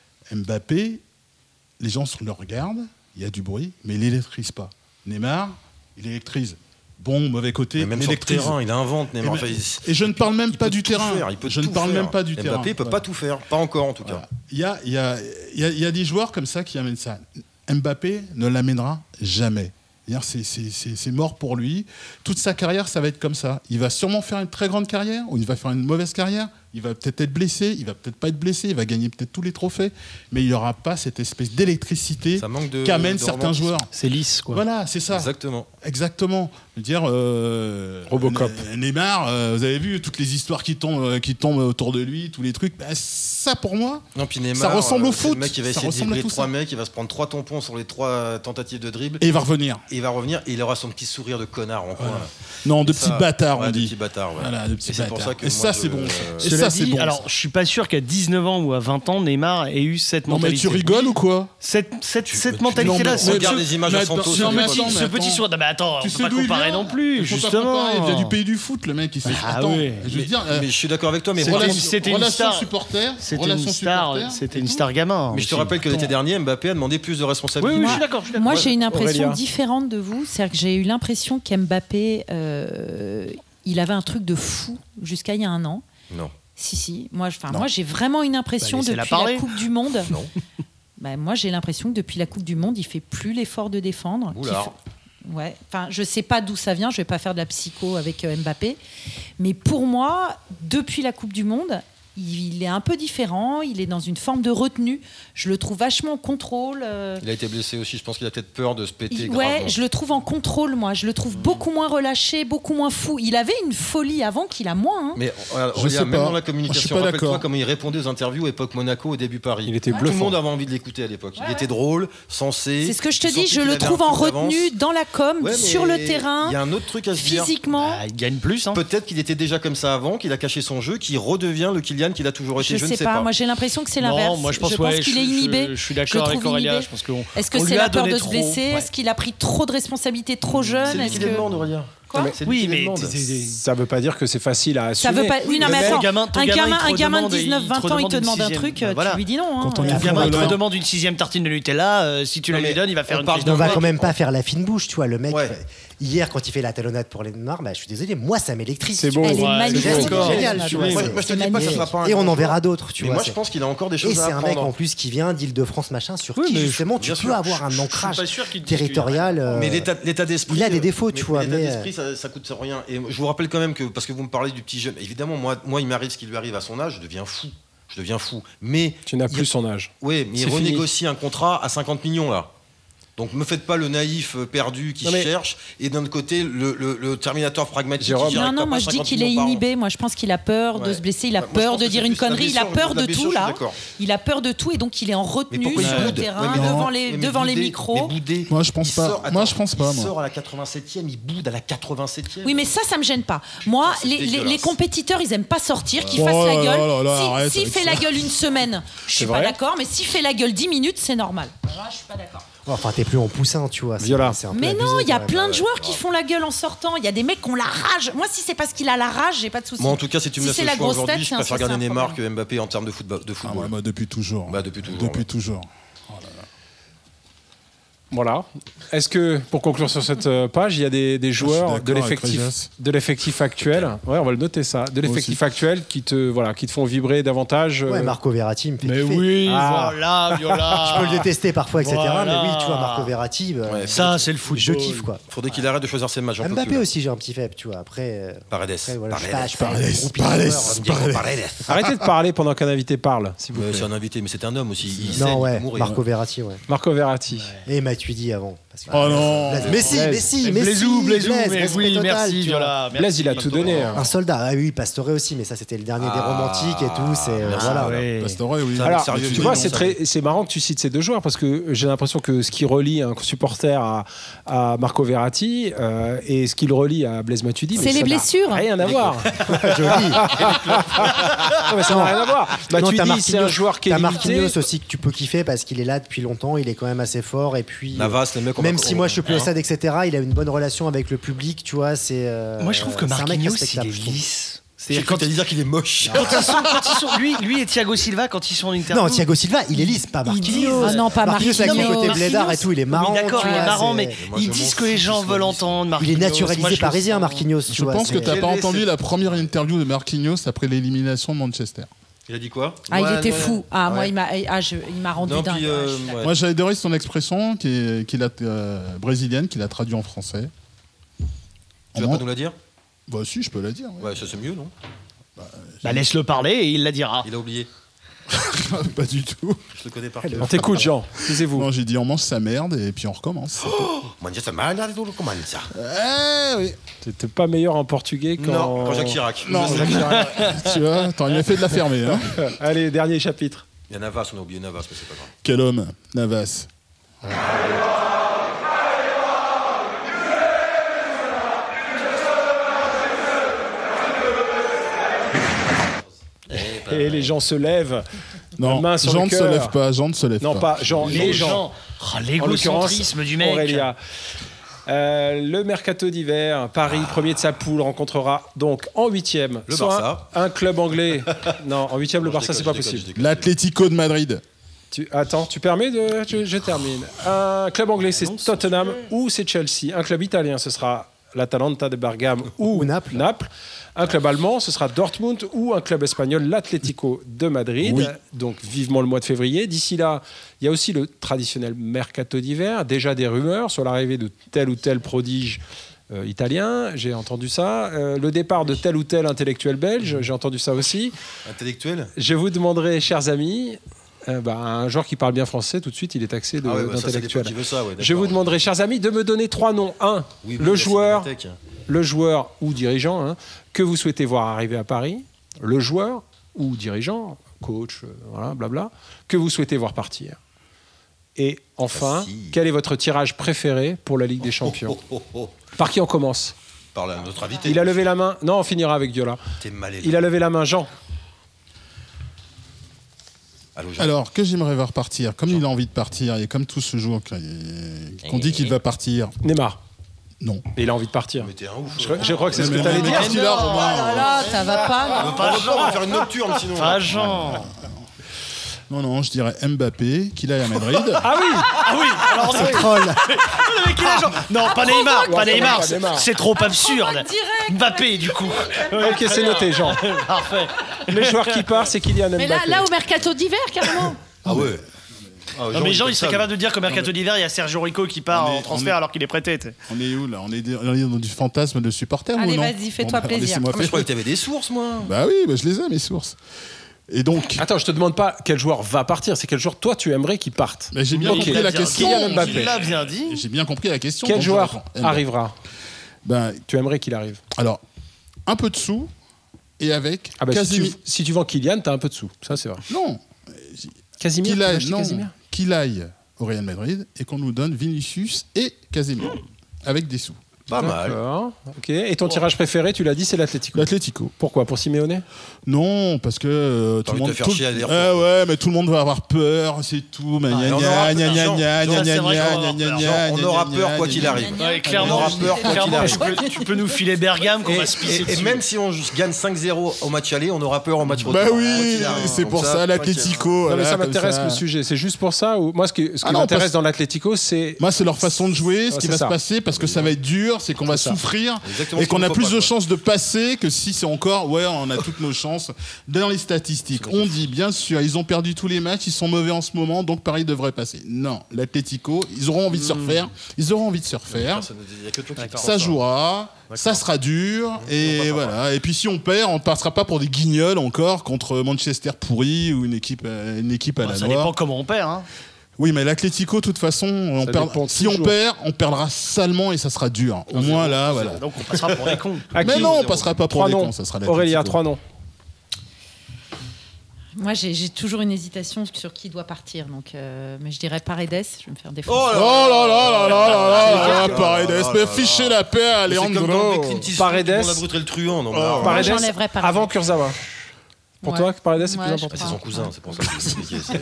Mbappé, les gens le regardent, il y a du bruit, mais il n'électrise pas. Neymar, il électrise. Bon, mauvais côté, Mais même il sur le électrise. terrain, il invente Neymar. Et, Enfin, ben- il- et je ne parle même il pas peut du tout terrain. faire, il peut Je tout ne parle faire. même pas du terrain. Mbappé peut Voilà. pas tout faire, pas encore en tout cas. Voilà. Il y a, il y, a, il y, a, il y a des joueurs comme ça qui amènent ça. Mbappé ne l'amènera jamais. C'est-à-dire, C'est, c'est, c'est, c'est mort pour lui. Toute sa carrière, ça va être comme ça. Il va sûrement faire une très grande carrière ou il va faire une mauvaise carrière. Il va peut-être être blessé, il va peut-être pas être blessé, il va gagner peut-être tous les trophées, mais il n'y aura pas cette espèce d'électricité Ça manque de- qu'amènent de certains romantisme. joueurs. C'est lisse, quoi. Voilà, c'est ça. Exactement. Exactement. Je veux dire, euh, Robocop. Ne- Neymar, euh, vous avez vu toutes les histoires qui tombent, euh, qui tombent autour de lui, tous les trucs. Bah, ça, pour moi, Non, puis Neymar, ça ressemble au euh, c'est foot. Le mec qui va Ça essayer de ressemble à dribbler tout trois ça. mecs, il va se prendre trois tampons sur les trois tentatives de dribble. Et il va revenir. Et il va revenir et il aura son petit sourire de connard en coin. Voilà. Non, de Et petits ça- bâtards, ouais, on de dit. petits bâtards, ouais. Voilà, de petits Et c'est pour bâtards. ça que Et moi, ça, je- c'est bon. euh, Et Cela ça, dit, c'est bon. alors je suis pas sûr qu'à dix-neuf ans ou à vingt ans, Neymar ait eu cette Non, mais mentalité. tu rigoles ou quoi? Cette, cette, cette tu- mentalité-là, non, mais c'est Regarde ce- les images mais à attends, Santos. non, à mais l'époque. attends, ce petit sourire. Non, mais attends, Tu on sais peut pas d'où il comparer vient non plus, Il faut pas justement. comparer, il vient du pays du foot, le mec. Il fait. Ah Attends, oui. je veux dire, euh, Mais je suis d'accord avec toi, mais C'était- relation, c'était une relation star. supporter, C'était relation une star, supporter, c'était et une tout. star gamin. Mais je te aussi. rappelle que l'été dernier, Mbappé a demandé plus de Oui, responsabilités. oui, je Moi- suis d'accord. je suis d'accord. Moi, Ouais. j'ai une impression Aurélia. différente de vous. C'est-à-dire que j'ai eu l'impression qu'Mbappé, euh, il avait un truc de fou jusqu'à il y a un an. Non. Si, si. Moi, enfin, Non. moi j'ai vraiment une impression Bah, laissez-la depuis parler. la Coupe du Monde. Non. Bah, moi, j'ai l'impression que depuis la Coupe du Monde, il fait plus l'effort de défendre. qu'il Oula. fait- Ouais. Enfin, je sais pas d'où ça vient. Je vais pas faire de la psycho avec euh, Mbappé, mais pour moi, depuis la Coupe du Monde, il est un peu différent. Il est dans une forme de retenue. Je le trouve vachement en contrôle. euh, Il a été blessé aussi, je pense qu'il a peut-être peur de se péter il- gravement. ouais, je le trouve en contrôle, moi. Je le trouve beaucoup moins relâché, beaucoup moins fou. Il avait une folie avant qu'il a moins. hein. Mais regarde, Je regarde, sais même pas. dans la Je suis communication, pas rappelle-toi d'accord. comment il répondait aux interviews à époque Monaco, au début Paris. Il était Tout le bluffant. monde avait envie de l'écouter à l'époque. Il était drôle, sensé. C'est ce que je te Tu dis. sentais Je qu'il le avait trouve un en truc d'avance. retenue, dans la com, Ouais, mais sur le terrain, Il y a un autre truc à se dire. physiquement. Ah, il gagne plus. Hein. Peut-être qu'il était déjà comme ça avant, qu'il a caché son jeu, qu'il redevient le Kylian qu'il a toujours été. Je, Je, sais, ne sais pas. pas. Moi, j'ai l'impression que c'est Non, l'inverse. moi je pense, je ouais, pense qu'il je- est inhibé. Je, je suis Je d'accord le avec trouve Aurélien. inhibé. Je pense qu'on Est-ce que on c'est lui a la peur donné de se trop. blesser Ouais. Est-ce qu'il a pris trop de responsabilités trop jeune C'est lui Est-ce qui que- les demande, Aurélien. Quoi C'est lui Oui, qui les mais demande. c'est- c'est- Ça veut pas dire que c'est facile à Ça assumer. veut pas. Oui, non, Le mais mec, attends. gamin- ton un gamin, gamin, il te un gamin de redemande- il dix-neuf te vingt ans, il redemande te une demande un sixième. truc, Bah, tu voilà. lui dis non. hein. Quand on Le est à fond gamin, il dedans. te demande une sixième tartine de Nutella. euh, si tu la Non, lui mais donnes, il va faire on une parle crise de de On va voix. quand même pas faire la fine bouche, tu vois. Le mec, Ouais. euh, hier, quand il fait la talonnade pour les Neymar, bah, je suis désolé, moi, ça m'électrise. C'est tu beau. vois. Elle est Ouais, magnifique. le geste, il est D'accord. génial, tu vois. Ouais, Moi, c'est- moi, je te c'est dis pas que ça magnifique. sera pas un Et on grand en verra joueur. d'autres, tu Mais vois. moi, c'est- je pense qu'il a encore des Et choses à c'est un mec apprendre. en plus qui vient d'Île-de-France, machin, sur Oui, qui mais justement tu bien peux sûr. avoir un Je suis ancrage pas sûr qu'il te dise que- territorial. euh, Mais l'état, l'état d'esprit. il a des euh, défauts, tu vois, L'état mais, d'esprit, ça, ça coûte rien. Et je vous rappelle quand même que, parce que vous me parlez du petit jeune, évidemment, moi, moi il m'arrive ce qui lui arrive à son âge, je deviens fou. Je deviens fou. Mais. Tu n'as il- plus son âge. Oui, mais il C'est fini. renégocie un contrat à cinquante millions, là. Donc, me faites pas le naïf euh, perdu qui Non, mais- cherche, et d'un autre côté, le, le, le Terminator pragmatique Jérôme. qui gère Non, avec non, papa moi je dis cinquante qu'il est millions par an. inhibé. Moi je pense qu'il a peur de Ouais. se blesser, il a Bah, moi, je peur pense de que dire c'est une plus la connerie, il a blessure, peur la de blessure, tout je suis là. d'accord. Il a peur de tout et donc il est en Mais retenue pourquoi il sur le boude terrain, Ouais, mais non. devant les, Mais devant les bouder, micros. mais bouder. Moi, je pense Il pas. sort- Moi, attends, je pense pas, Il moi. sort à la quatre-vingt-septième, il boude à la quatre-vingt-septième. Oui, mais ça, ça me gêne pas. Moi, c'est les, les- dégueulasse. les compétiteurs, ils aiment pas sortir, qu'ils Oh fassent là la gueule. là là là, Si- arrête S'il avec fait ça. la gueule une semaine, je suis C'est pas vrai d'accord, mais s'il fait la gueule dix minutes, c'est normal. Là, je suis pas d'accord. Enfin, t'es plus en poussin, tu vois. c'est- Viola. c'est un peu Mais abusé, non, il y a quand même. plein de joueurs qui font la gueule en sortant. Il y a des mecs qui ont la rage. Moi, si c'est parce qu'il a la rage, j'ai pas de souci. Moi, en tout cas, si tu me Si laisses c'est le la choix grosse aujourd'hui, tête, je c'est un- préfère c'est garder un Neymar problème. que Mbappé en termes de, football, de Ah, football. ouais, bah, depuis toujours. Bah, depuis toujours, Depuis ouais. toujours. Voilà. Est-ce que, pour conclure sur cette euh, page, il y a des, des joueurs d'accord de avec l'effectif, Regas. de l'effectif actuel, ouais, on va le noter ça, de l'effectif actuel qui te, voilà, qui te font vibrer davantage. euh, Ouais, Marco Verratti me fait Mais kiffer. oui, Ah. voilà, Viola. Je peux le détester parfois, et cetera. Voilà. Mais oui, tu vois, Marco Verratti, bah, Ouais, Ça, c'est le football. je kiffe quoi. Faudrait qu'il arrête de choisir ses matchs. j'en peux Mbappé plus, là. aussi, j'ai un petit faible, tu vois. Après, euh, Paredes. après, voilà, je suis pas- Paredes. je suis pas un Paredes, groupie de Paredes, joueurs. Paredes. Paredes. Arrêtez de parler pendant qu'un invité parle, s'il vous Ouais, plaît. c'est un invité, mais c'est un homme aussi. Il saigne, Non, il ouais, peut mourir. Marco Verratti, ouais. Marco Verratti. Et Matuidi avant. Parce Parce que- Oh non. Blaise. Mais si, Blaise. mais si, mais Blaisou, si, Blaisou, Blaise, mais respect oui, total, merci, tu vois. Viola. Blaise, il a tout donné. hein. Un soldat, ah oui, Pastore aussi, mais ça c'était le dernier des Ah, romantiques et tout. C'est euh, merci. voilà. ouais. Pastore, oui. Ça, Alors, sérieux, tu oui, vois, non, c'est ça très, c'est marrant que tu cites ces deux joueurs parce que j'ai l'impression que ce qui relie un supporter à, à Marco Verratti euh, et ce qui le relie à Blaise Matuidi, C'est mais les ça n'a blessures. Rien à voir. Joli. Non, mais ça n'a rien à voir. Non, Matuidi, t'as c'est un joueur qui est T'as limité. Marquinhos aussi que tu peux kiffer parce qu'il est là depuis longtemps, il est quand même assez fort et puis. Navas, les mecs, on Même va- si on- moi je suis plus au hein. stade, et cetera, il a une bonne relation avec le public, tu vois. C'est. euh, Moi, je trouve que c'est un mec Marquinhos, il respectable, est je trouve. lisse. J'ai C'est-à-dire cru quand que t'allais dire qu'il est moche. Quand ils sont, quand ils sont- lui, lui et Thiago Silva, quand ils sont en interview. Non, Thiago Silva, il est lisse, pas Marquinhos. Ah non, pas Marquinhos avec Marquinhos. le côté blédard et Marquinhos. tout, il est marrant. Oui, d'accord, tu il est vois, marrant, c'est- mais Moi, ils je disent m'en que les fous gens qu'il soit veulent lisse. entendre Il Marquinhos. est Moi, naturalisé je parisien, le sens. Marquinhos. tu Je vois, pense que c'est- t'as pas Quel est entendu ce- la première interview de Marquinhos après l'élimination de Manchester. Il a dit quoi? Ah, il Ouais, était ouais. fou. Ah, moi, Ouais. il m'a ah, je- il m'a rendu Non, dingue. puis, Ouais, euh, je suis d'accord. ouais. Moi, j'ai adoré son expression qui est- qu'il a euh, brésilienne, qu'il a traduit en français. Tu vas En- pas nous la dire? Bah si, je peux la dire. ouais. Ouais, ça c'est mieux, non? Bah, laisse-le parler et il la dira. Il a oublié. Pas du tout. Je le connais par cœur. On t'écoute, Jean. Taisez-vous. Non, j'ai dit on mange sa merde et puis on recommence. Mangia mala de tout comment ça? Eh oui. T'étais pas meilleur en portugais quand. Non, quand Jacques Chirac. Non, Je sais. tu vois, t'aurais bien fait de la fermer. Hein. Allez, dernier chapitre. Il y a Navas, on a oublié Navas, mais c'est pas grave. Quel homme, Navas. Et les gens se lèvent. Non, main sur Jean le ne se cœur. lève pas. Jean ne se lève Non, pas. pas Jean, les gens. Oh, En l'égocentrisme l'occurrence, du mec. Aurélia. Euh, le mercato d'hiver, Paris, premier de sa poule, rencontrera donc en huitième Le soit Barça. un, un club anglais. Non, en huitième, le Non, je Barça, c'est déconne, pas je déconne, possible. je déconne. L'Atlético de Madrid. Tu, attends, tu permets de. Je, je termine. Un club anglais, c'est Tottenham ou c'est Chelsea. Un club italien, ce sera l'Atalanta de Bergame ou, Ou Naples. Un club allemand, ce sera Dortmund ou un club espagnol, l'Atlético de Madrid. Oui. Donc vivement le mois de février. D'ici là, il y a aussi le traditionnel mercato d'hiver. Déjà des rumeurs sur l'arrivée de tel ou tel prodige euh, italien. J'ai entendu ça. Euh, le départ de tel ou tel intellectuel belge. J'ai entendu ça aussi. Intellectuel? Je vous demanderai, chers amis, euh, bah, un joueur qui parle bien français, tout de suite, il est taxé de- Ah ouais, bah, ça, c'est d'intellectuel. l'époque qui veut ça, ouais, Je d'accord. vous demanderai, chers amis, de me donner trois noms. Un, Oui, oui, le la joueur, cinémathèque. le joueur ou dirigeant hein, que vous souhaitez voir arriver à Paris. Le joueur ou dirigeant, coach, euh, voilà, blabla, que vous souhaitez voir partir. Et enfin, Facile. quel est votre tirage préféré pour la Ligue des Champions? Oh, oh, oh. Par qui on commence? Par la- notre invité. Il a levé la main. Non, on finira avec Viola. T'es mal élevé. Il a levé la main, Jean. Allô, Jean. Alors, que j'aimerais voir partir, comme il a envie de partir, et comme tout ce jour qu'on dit qu'il va partir, Neymar. non. Et il a envie de partir. Mais t'es un ouf. Je, je crois que c'est ce que Mais- tu allais mais- dire. mais- qu'il a, Oh Romain là là, ça va pas. On va pas- on va faire une nocturne sinon. Pas Jean. Non, non, je dirais Mbappé, qu'il aille à Madrid. Ah oui. Ah oui, alors C'est troll. le mec, il a genre- Non, pas Neymar, pas pas Neymar. Neymar. C'est trop absurde. Mbappé, du coup. Ok, c'est noté, Jean. Parfait. Le joueur qui part, c'est Kylian Mais là, Mbappé. là, au mercato d'hiver, carrément. Ah ouais. Ah, Non, mais Jean, comme il serait ça, capable de dire qu'au mercato d'hiver, il y a Sergio Rico qui part On est- en transfert on est- alors qu'il est prêté. tu sais. On est où là on est, on est dans du fantasme de supporter Allez, ou non vas-y, fais-toi Bon, bah, plaisir. laissez-moi Ah, mais je faire. croyais que t'avais des sources, moi. Bah oui, bah, je les ai, mes sources. Et donc, Attends, je te demande pas quel joueur va partir, c'est quel joueur toi tu aimerais qu'il parte. bah, j'ai bien Ok. compris Il a la bien- question. Kylian Mbappé. Il l'a bien dit. J'ai bien compris la question. Quel donc je joueur réponds. Mbappé. arrivera? Ben, Tu aimerais qu'il arrive. alors, un peu de sous et avec Ah bah, si, Casimir. tu, si tu vends Kylian, t'as un peu de sous. Ça, c'est vrai. Non, Casimir, qu'il tu vas aille, acheter non, Casimir qu'il aille au Real Madrid et qu'on nous donne Vinicius et Casemiro avec des sous. Pas mal. D'accord. Ok. Et ton tirage préféré, tu l'as dit, c'est l'Atlético. L'Atlético. Pourquoi? Pour Simeone? Non, parce que euh, tout envie le de monde. te faire tout- chier à dire Eh ouais, mais tout le monde va avoir peur, c'est tout. Mais Ah, gna et on gna aura gna peur, gna Jean. gna Jean, gna c'est gna vrai qu'on gna va avoir gna peur. gna Jean, on gna aura gna peur gna quoi gna qu'il gna. arrive. Ouais, clairement, On aura peur quoi clairement, qu'il arrive. tu peux, tu peux nous filer Bergame qu'on Et, va se pisser et- et dessus. même si on gagne cinq zéro au match aller, on aura peur au match retour. Bah Quoi oui, qu'il arrive. c'est Donc pour ça, l'Atlético. Non, mais voilà, ça comme m'intéresse ça. le sujet. C'est juste pour ça ou moi ce qui, ce qui Ah non, m'intéresse parce- dans l'Atlético, c'est Moi, c'est leur façon de jouer, ce Ouais, qui c'est va ça. se passer, parce que ça va être dur, c'est qu'on va C'est ça. souffrir, Exactement et ce qu'on qu'il a faut plus pas, de quoi. chances de passer que si c'est encore, ouais, on a toutes nos chances. Dans les statistiques, on dit, bien sûr, ils ont perdu tous les matchs, ils sont mauvais en ce moment, donc Paris devrait passer. Non, l'Atlético, ils auront envie de se refaire, ils auront envie de se refaire. Ça, il y a que toi qui Ça jouera, ça sera dur, et voilà. Et puis si on perd, on ne passera pas pour des guignols encore contre Manchester pourri ou une équipe, euh, une équipe à Bah, la ça noire. dépend comment on perd. Hein. Oui, mais l'Atlético, de toute façon, on Ça perd- dépend si on toujours. perd, on perdra salement et ça sera dur. Au moins là, voilà. Donc on passera pour des cons. À Mais qui non, on passera pas pour Trois des noms. cons, ça sera l'Atlético. Aurélia, trois noms. Moi, j'ai j'ai toujours une hésitation sur qui doit partir. Donc, euh, mais je dirais Paredes. Je vais me faire défoncer. Oh là là là là là là là, Paredes, mais fichez la paix à C'est comme dans Alejandro. le Clint Eastwood, Paredes. tout le monde a brûlé le truand. non, Oh. mais- Paredes, j'enlèverais Paredes. avant Kurzawa. Pour Ouais. toi, Paredes, c'est Ouais, plus je important. C'est son cousin, c'est pour ça que c'est compliqué. c'est-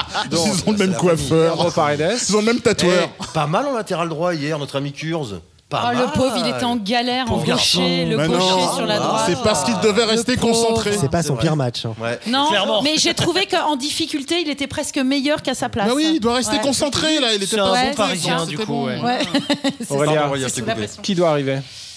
Ils ont le c'est même la coiffeur. Bravo, Paredes. Ils ont le même tatoueur. Eh, pas mal en latéral droit hier, notre ami Kurz. Pas Oh, mal. le pauvre, il était en galère, en Pauvre gaucher, le Mais gaucher non, sur la ah, droite. c'est parce qu'il devait rester Le pauvre. concentré. C'est pas C'est son vrai. pire match. hein. Ouais. Non, Clairement. mais j'ai trouvé qu'en difficulté, il était presque meilleur qu'à sa place. Bah oui, il doit rester Ouais. concentré là. Il était C'est un pas Ouais, bon c'est parisien, ça, du c'était coup. bon. ouais. Ouais. C'est Aurélia. ça. Aurélia, C'est je t'ai sous la coupé. pression. Qui doit arriver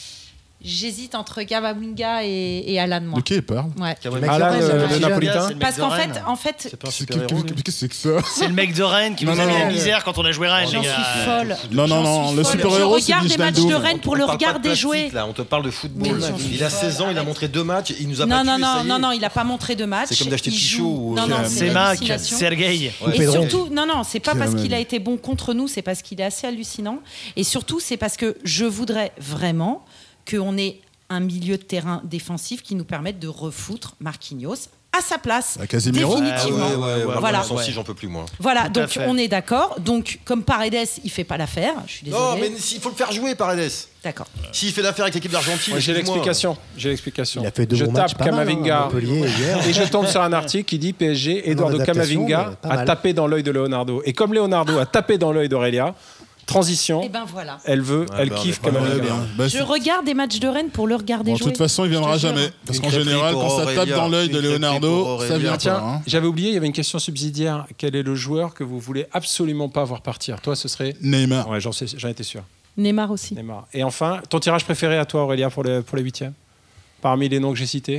J'hésite entre Kamavinga et, et Alan, moi. De qui il parle? Ouais. Cavani. Alan, ouais, le, c'est le un napolitain. C'est le mec Parce de qu'en Rennes. fait, en fait, C'est pas un C'est super-héros. qu'est-ce lui. que c'est que ça? C'est le mec de Rennes qui Non, nous a non, mis la non. misère quand on a joué Rennes, j'en les suis gars. folle. Non, non, J'en non, suis le folle. super-héros, Je c'est regarde des matchs de Wijnaldum. Rennes pour On le parle pas de regarder plastique, jouer. là, on te parle de football. Mais j'en suis Il a folle, seize ans, il a arrête. montré deux matchs, il nous a Non, pas non, tués, non, ça y est. non, non, il a pas montré de match. C'est comme d'acheter Il Pichot joue- ou- Non, non, C'est c'est Mac, l'hallucination. Sergei. Ouais. Et Pedro. surtout, non, non, c'est pas parce Cameron. qu'il a été bon contre nous, c'est parce qu'il est assez hallucinant. Et surtout, c'est parce que je voudrais vraiment qu'on ait un milieu de terrain défensif qui nous permette de refoutre Marquinhos à sa place. À Casemiro. Définitivement. Ah ouais, ouais, ouais, Voilà. Sans si, j'en peux plus, moi. Voilà, Tout à donc fait. on est d'accord. Donc, comme Paredes, il fait pas l'affaire. Je suis désolée. Non, mais il faut le faire jouer, Paredes. D'accord. S'il fait l'affaire avec l'équipe d'Argentine. Moi, j'ai excuse-moi. l'explication. J'ai l'explication. Il a fait deux je bons tape matchs, pas mal, hein, Kamavinga à Montpellier hier. et je tombe sur un article qui dit P S G, Eduardo adaptation, Camavinga mais pas a mal. tapé dans l'œil de Leonardo. Et comme Leonardo a tapé dans l'œil d'Aurélia, transition, Et ben voilà. elle veut, Ouais, elle bah, kiffe on est pas Ouais, Camavinga. ben, bah, Je c'est- regarde des matchs de Rennes pour le regarder Bon, de jouer. toute façon, il viendra Je te jure. jamais. Parce Une qu'en crêperie général, pour quand ça tape Aurélia. dans l'œil Une de crêperie Leonardo, pour ça Aurélia. vient Tiens, pas. hein. j'avais oublié, il y avait une question subsidiaire. Quel est le joueur que vous voulez absolument pas voir partir? Toi, ce serait. Neymar. Ouais, j'en sais- j'en étais sûr. Neymar aussi. Neymar. Et enfin, ton tirage préféré à toi, Aurélia, pour, le, pour les huitièmes? Parmi les noms que j'ai cités?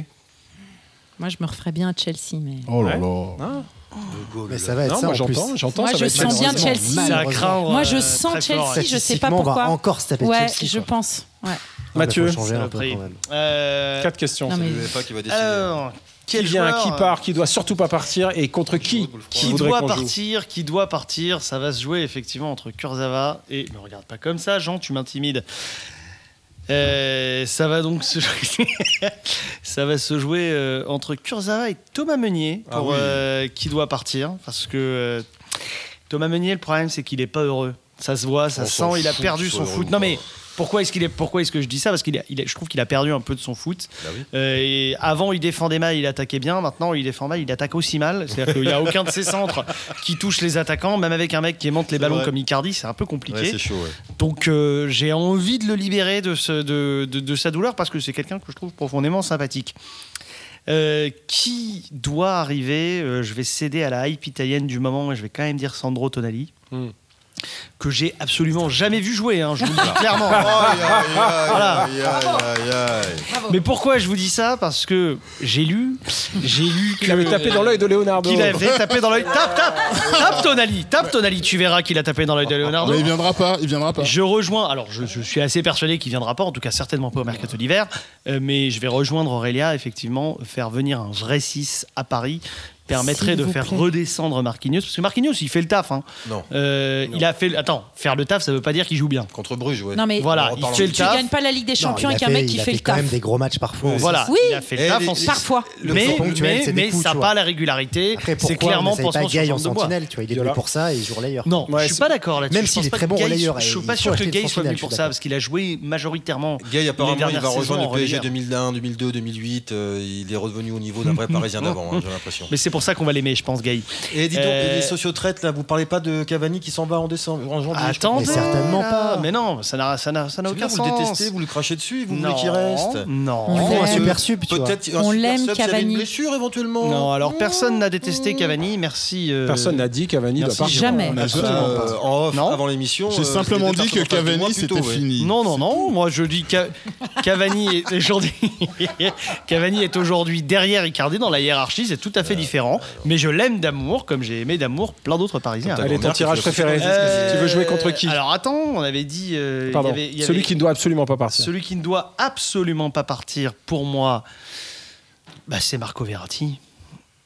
Moi, je me referais bien à Chelsea, mais. Oh là Ouais. là. Hein Mais ça va être Non, ça moi en plus. j'entends, j'entends. Moi, ça je va être sens bien malheureusement. Chelsea. C'est à Malheureusement. craindre. Moi, je euh, sens très fort, Chelsea, ouais. je sais pas Statistiquement, on va pourquoi. encore se taper Ouais, Chelsea. je quoi. pense. Ouais. Mathieu, Il faut changer c'est un le peu prix. quand même. Euh, quatre questions. Non, C'est mais- l'UEFA qui va décider. Alors, Qui quel vient, joueur, qui euh, part, qui doit surtout pas partir et contre qui Qui voudrait doit qu'on joue partir, qui doit partir, ça va se jouer effectivement entre Kurzawa et. Me regarde pas comme ça, Jean, tu m'intimides. Euh, ça va donc se jouer, ça va se jouer euh, entre Kurzawa et Thomas Meunier Ah pour oui. euh, qui doit partir parce que euh, Thomas Meunier, le problème c'est qu'il est pas heureux. Ça se voit, ça On se s'en sent, il a fout perdu qu'il son soit foot. heureux Non ou mais pas. pourquoi est-ce qu'il est pourquoi est-ce que je dis ça parce qu'il a, il a- je trouve qu'il a perdu un peu de son foot. Bah oui. Euh, et avant, il défendait mal, il attaquait bien. Maintenant, il défend mal, il attaque aussi mal. C'est-à-dire qu'il n'y a aucun de ses centres qui touche les attaquants. Même avec un mec qui aimante les ballons vrai. comme Icardi, c'est un peu compliqué. Ouais, c'est chaud, ouais. Donc, euh, j'ai envie de le libérer de, ce, de, de- de sa douleur parce que c'est quelqu'un que je trouve profondément sympathique. Euh, qui doit arriver Euh, Je vais céder à la hype italienne du moment et je vais quand même dire Sandro Tonali. Hmm. Que j'ai absolument jamais vu jouer, hein, je vous le dis clairement. Aïe, aïe, aïe, Voilà. aïe, aïe, aïe, aïe. Mais pourquoi je vous dis ça? Parce que j'ai lu, j'ai lu Il avait tapé dans l'œil de Leonardo. qu'il avait tapé dans l'œil. Tape, tape, tape Tonali, tape Tonali. Tu verras qu'il a tapé dans l'œil de Leonardo. Mais il viendra pas, il viendra pas. Je rejoins. Alors, je, je suis assez persuadé qu'il viendra pas. En tout cas, certainement pas au mercato d'hiver. Euh, mais je vais rejoindre Aurélia. Effectivement, faire venir un vrai six à Paris permettrait S'il de vous faire plaît. redescendre Marquinhos parce que Marquinhos il fait le taf hein. Non. Euh, il a fait attends faire le taf ça veut pas dire qu'il joue bien Contre Bruges, ouais. Non, mais voilà En il parlant fait de- le tu taf gagnes pas la Ligue des Non, Champions il a avec un mec fait- qui il a fait le quand taf. même des gros matchs parfois. aussi. voilà Oui. il a fait le Eh, taf les- en- les- Parfois. Le mais, plus ponctuel, mais, c'est des mais coups, ça tu n'a vois. pas la régularité Après, c'est pourquoi clairement on n'essaye pansement pas sur Gay en jambe de bois. sentinelle, tu vois, il est Voilà. venu pour ça et il joue relayeur. Non, Ouais, je suis c'est- pas d'accord là-dessus. Même Je s'il pense est pas très que bon Gay- relayeur, Je suis il pas faut sûr que acheter le Gay soit sentinelle, venu je pour suis ça d'accord. parce qu'il a joué majoritairement. Gay, les apparemment, il dernières va rejoindre saisons le P S G en deux mille un, deux mille deux, deux mille huit. euh, il est revenu au niveau d'un vrai Parisien d'avant, hein, j'ai l'impression. Mais c'est pour ça qu'on va l'aimer, je pense, Gay. Et dis donc, Euh, et les sociotraites, là, vous parlez pas de Cavani qui s'en va en décembre, en janvier? je crois. Attendez, Mais certainement là. pas. Mais non, ça n'a ça n'a ça n'a C'est bien, aucun vous le sens. détestez, vous le crachez dessus, vous voulez Non, qu'il reste. Non. On Il faut un l'aime. super sub, tu vois. Peut-être un On super l'aime, sub s'il y avait Cavani. une blessure éventuellement. Non, alors personne n'a détesté Cavani, merci. euh, Personne n'a dit Cavani doit merci, partir. Jamais. On a Absolument jamais- pas. Euh, en off, Non. avant l'émission. J'ai euh, simplement c'était dit des que personnes en face de moi Cavani plutôt, c'était ouais. fini. Non, non, non. Moi, je dis que Cavani est aujourd'hui, Cavani est aujourd'hui derrière Icardi dans la hiérarchie. C'est tout à fait différent. Mais je l'aime d'amour, comme j'ai aimé d'amour plein d'autres Parisiens. Comme ta Allez, ton grand-mère qui tirage fait aussi préféré. des Euh, Tu veux jouer contre qui Alors attends, on avait dit. euh, il y Pardon. avait- il y Celui avait- qui ne doit absolument pas partir. Celui qui ne doit absolument pas partir, pour moi, bah, c'est Marco Verratti.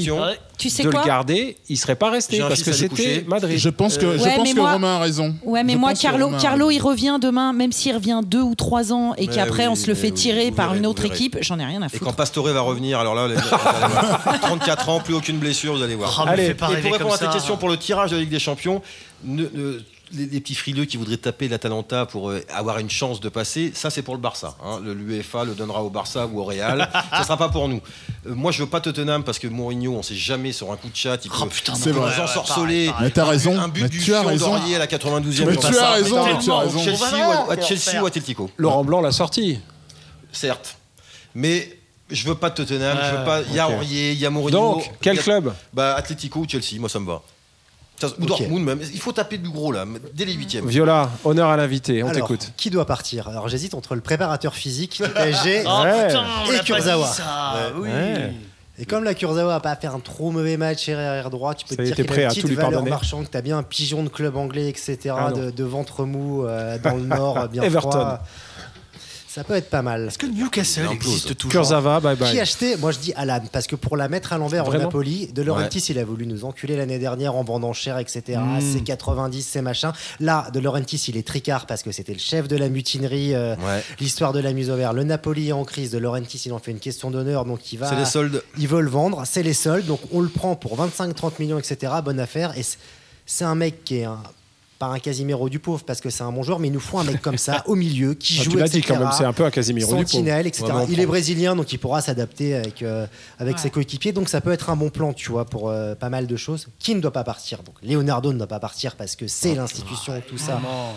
question. Ouais. Tu sais de quoi le garder, il serait pas resté J'ai un parce fils que à aller c'était coucher. Madrid. Je pense que, je Ouais, pense mais que moi- Romain a raison. Ouais, mais Je moi, pense que Carlo, Romain a Carlo, raison. il revient demain, même s'il revient deux ou trois ans et Mais qu'après oui, on se le mais fait oui, tirer vous par verrez, une vous autre verrez. équipe, j'en ai rien à Et foutre. quand Pastore va revenir, alors là, les- vous allez voir. trente-quatre ans, plus aucune blessure, vous allez voir. Oh, me Allez, fais pas Et rêver pour répondre comme à ta ça. question pour le tirage de la Ligue des Champions, ne- ne- les, les petits frileux qui voudraient taper l'Atalanta pour euh, avoir une chance de passer, ça c'est pour le Barça. Hein. Le l'UEFA le donnera au Barça ou au Real. Ça sera pas pour nous. Euh, moi je veux pas Tottenham parce que Mourinho, on sait jamais sur un coup de chat, il peut, Oh, putain, C'est non, vrai. ouais, nous ouais, ensorceler. pareil, pareil. Mais t'as Un but- raison. Un but Mais du tu as Fion raison. d'Aurier à la quatre-vingt-douzième. Mais comme tu ça. as raison, mais tu as tellement. raison. Chelsea, On va ou, à, voir, à Chelsea faire. ou Atletico. Laurent Blanc l'a sorti. Certes. Mais je veux pas de Tottenham, je veux Ouais, pas. Il y a ok. Aurier, il y a Mourinho. Donc, quel il y a- club Bah Atletico ou Chelsea, moi ça me va. Ça, ou Ok. Dortmund même. Il faut taper du gros là, dès les huitièmes. Viola, honneur à l'invité, on Alors, t'écoute. qui doit partir? Alors j'hésite entre le préparateur physique du P S G Oh Ouais. putain, on Et l'a pas Kurzawa. dit, ça. Oui. Ouais. et comme la Kurzawa a pas fait un trop mauvais match arrière droit, tu peux Ça te y dire était qu'il prêt a à une petite tout lui valeur pardonner. marchande, que t'as bien un pigeon de club anglais, et cetera, Ah non. de, de ventre mou euh, dans le nord, bien Everton. froid. Ça peut être pas mal. Est-ce que Newcastle Il implose. existe toujours? Kurzawa, bye Qui bye. acheter? Moi je dis Alan, parce que pour la mettre à l'envers au Vraiment Napoli, De Laurentiis il a voulu nous enculer l'année dernière en vendant cher, et cetera. Mm. C'est quatre-vingt-dix, c'est machin. Là, De Laurentiis il est tricard parce que c'était le chef de la mutinerie, euh, Ouais. l'histoire de la mise au vert. Le Napoli est en crise, De Laurentiis il en fait une question d'honneur, donc il va. C'est les soldes. Ils veulent vendre, c'est les soldes, donc on le prend pour vingt-cinq trente millions, et cetera. Bonne affaire. Et c'est- c'est un mec qui est un- pas un Casimiro du pauvre parce que c'est un bon joueur, mais il nous faut un mec comme ça au milieu qui Ah, joue, tu l'as et cetera. dit quand même, c'est un peu un Casimiro du pauvre. Sentinelle, et cetera. Ouais, mais on il est prend. brésilien, donc il pourra s'adapter avec, euh, avec Ouais. ses coéquipiers, donc ça peut être un bon plan, tu vois, pour euh, pas mal de choses. Qui ne doit pas partir? Donc Leonardo ne doit pas partir parce que c'est l'institution, tout ça.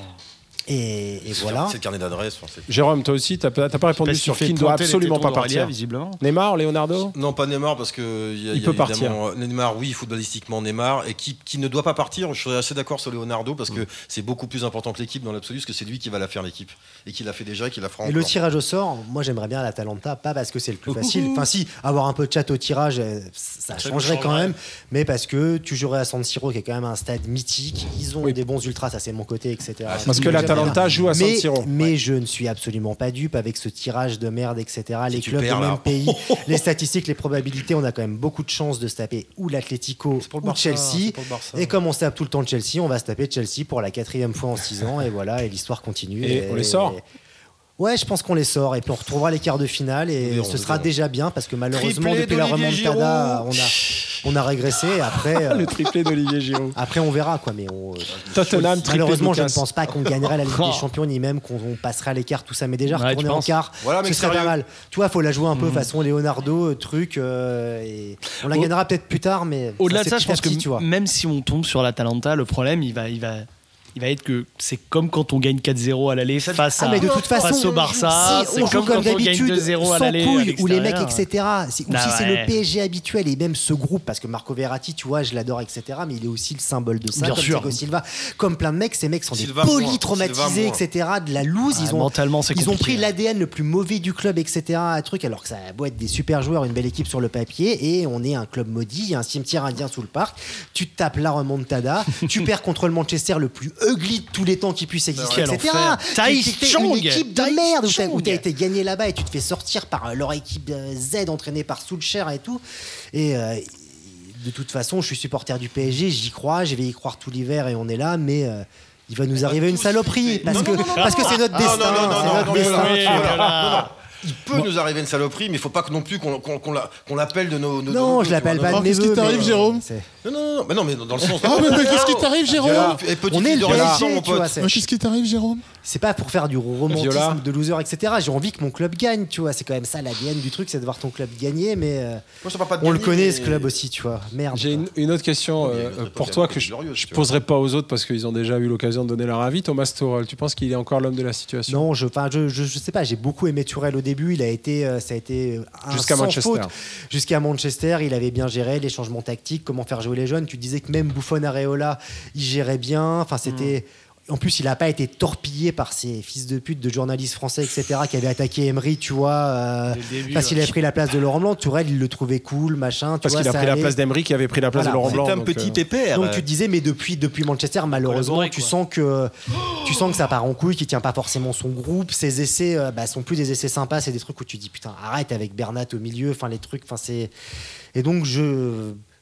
Et, et voilà. C'est le carnet d'adresse. enfin, c'est- Jérôme, toi aussi, t'as pas t'as pas répondu Parce qu'il sur fait qui ne doit pointer les absolument tétons pas d'Aurélia, partir. visiblement. Neymar, Leonardo Non, pas Neymar parce que y a- Il y a peut évidemment- Neymar, oui, footballistiquement Neymar, et qui, qui ne doit pas partir. Je serais assez d'accord sur Leonardo parce que c'est beaucoup plus important que l'équipe dans l'absolu, parce que c'est lui qui va la faire l'équipe et qui l'a fait déjà et qui la fera Et encore. le tirage au sort, moi j'aimerais bien l'Atalanta, pas parce que c'est le plus facile. Enfin, si, avoir un peu de chat au tirage, euh, ça Ça changerait nous quand changerait. même, mais parce que tu jouerais à San Siro, qui est quand même un stade mythique. Ils ont Oui. des bons ultras, ça c'est mon côté, et cetera. Parce que l'Atalanta joue à San mais, Siro. mais je ne suis absolument pas dupe avec ce tirage de merde, et cetera. Si Les tu clubs perds, du là. même pays, les statistiques, les probabilités, on a quand même beaucoup de chances de se taper ou l'Atlético pour le ou Barça, Chelsea. c'est pour le Barça. Et comme on se tape tout le temps de Chelsea, on va se taper Chelsea pour la quatrième fois en six ans. Et voilà, et l'histoire continue. Et on les sort. Ouais, je pense qu'on les sort et puis on retrouvera les quarts de finale et Nous verrons, ce nous sera verrons. déjà bien parce que malheureusement Triplé depuis la d'Olivier remontada Giroud. on a on a régressé et après euh, Le triplé d'Olivier Giroud. après on verra quoi mais on, Tottenham, triplé malheureusement de je ne Lucas. pense pas qu'on gagnerait la Ligue des Champions ni même qu'on on passerait à l'écart tout ça mais déjà Ouais, retourner tu en penses quart Voilà, mais ce serait pas sérieux. mal tu vois faut la jouer un peu Mhm. façon Leonardo euh, truc euh, et on la Au- gagnera peut-être plus tard mais Au-delà ça, de c'est ça, je petit à pense que petit, tu vois. même si on tombe sur l'Atalanta, le problème, il va, il va, il va être que c'est comme quand on gagne quatre zéro à l'aller face Ah, à mais de toute façon, face au Barça. si c'est on joue comme comme quand on gagne d'habitude, deux zéro à sans l'aller. à couilles, ou les mecs, l'extérieur. et cetera. Si, ou Ah si c'est ouais. le P S G habituel et même ce groupe, parce que Marco Verratti, tu vois, je l'adore, et cetera. Mais il est aussi le symbole de ça, Bien comme sûr. Thiago Silva, comme plein de mecs. Ces mecs sont Silva, des moi. polytraumatisés, Silva, moi. et cetera. De la loose, Ah, ils ont mentalement, c'est ils ont compliqué, pris hein. l'A D N le plus mauvais du club, et cetera. Un truc, alors que ça a beau être des super joueurs, une belle équipe sur le papier, et on est un club maudit, il y a un cimetière indien sous le parc. Tu te tapes la remontada, tu perds contre le Manchester, le plus ugly de tous les temps qui puisse exister, Quel et cetera. enfer. Thaïs Qui était Chong. une équipe de Thaïs merde où t'as- où Chong. t'as été gagné là-bas et tu te fais sortir par euh, leur équipe euh, Z entraînée par Soulcher et tout. Et euh, de toute façon, je suis supporter du P S G, j'y crois, je vais y croire tout l'hiver et on est là, mais euh, il va nous arriver une saloperie parce que parce que c'est notre Non, destin. non, non, non, c'est non, notre non, destin, non, tu non, vois. non, non, non. Il peut nous arriver une saloperie, mais il faut pas que non plus qu'on qu'on- qu'on la- qu'on l'appelle de nos. nos- Non, nos- je l'appelle tu pas vois, de non, mes qu'est-ce qui vœux, t'arrive, mais, Jérôme c'est- Non, non, non, mais non, mais dans le sens. Ah, mais, mais qu'est-ce qui t'arrive, Jérôme Et petit On est fils le de P S Résistant, G, mon tu vois. pote. c'est- Ah, Qu'est-ce qui t'arrive, Jérôme C'est pas pour faire du romantisme Viola. de loser, et cetera. J'ai envie que mon club gagne, tu vois. C'est quand même ça l'A D N du truc, c'est de voir ton club gagner, mais euh, Moi, je parle pas de on le gagner, connaît mais- ce club aussi, tu vois. Merde. J'ai quoi. une, une autre question Il y a une euh, autre époque, pour il y a toi une que époque je, glorieuse, je tu vois. poserai pas aux autres parce qu'ils ont déjà eu l'occasion de donner leur avis. Thomas Tuchel, tu penses qu'il est encore l'homme de la situation? Non, je, enfin, je, je, je sais pas. J'ai beaucoup aimé Tourelle au début. Il a été, euh, ça a été un Jusqu'à sans Manchester. faute. Jusqu'à Manchester, il avait bien géré les changements tactiques, comment faire jouer les jeunes. Tu disais que même Buffon, Areola, il gérait bien. Enfin, c'était. En plus, il n'a pas été torpillé par ces fils de pute de journalistes français, et cetera, qui avaient attaqué Emery, tu vois, euh, Dès le début, parce qu'il ouais. avait pris la place de Laurent Blanc. Tourelle, il le trouvait cool, machin. Tu Parce vois, qu'il a ça pris la allait. place d'Emery qui avait pris la place Voilà, de Laurent c'est Blanc. C'est un donc, petit euh, pépère. Donc tu disais, mais depuis, depuis Manchester, malheureusement, Collaborer, tu quoi. sens que tu sens que ça part en couille, qu'il tient pas forcément son groupe. Ses essais, euh, bah, sont plus des essais sympas, c'est des trucs où tu dis putain, arrête avec Bernat au milieu, enfin les trucs, enfin c'est. Et donc je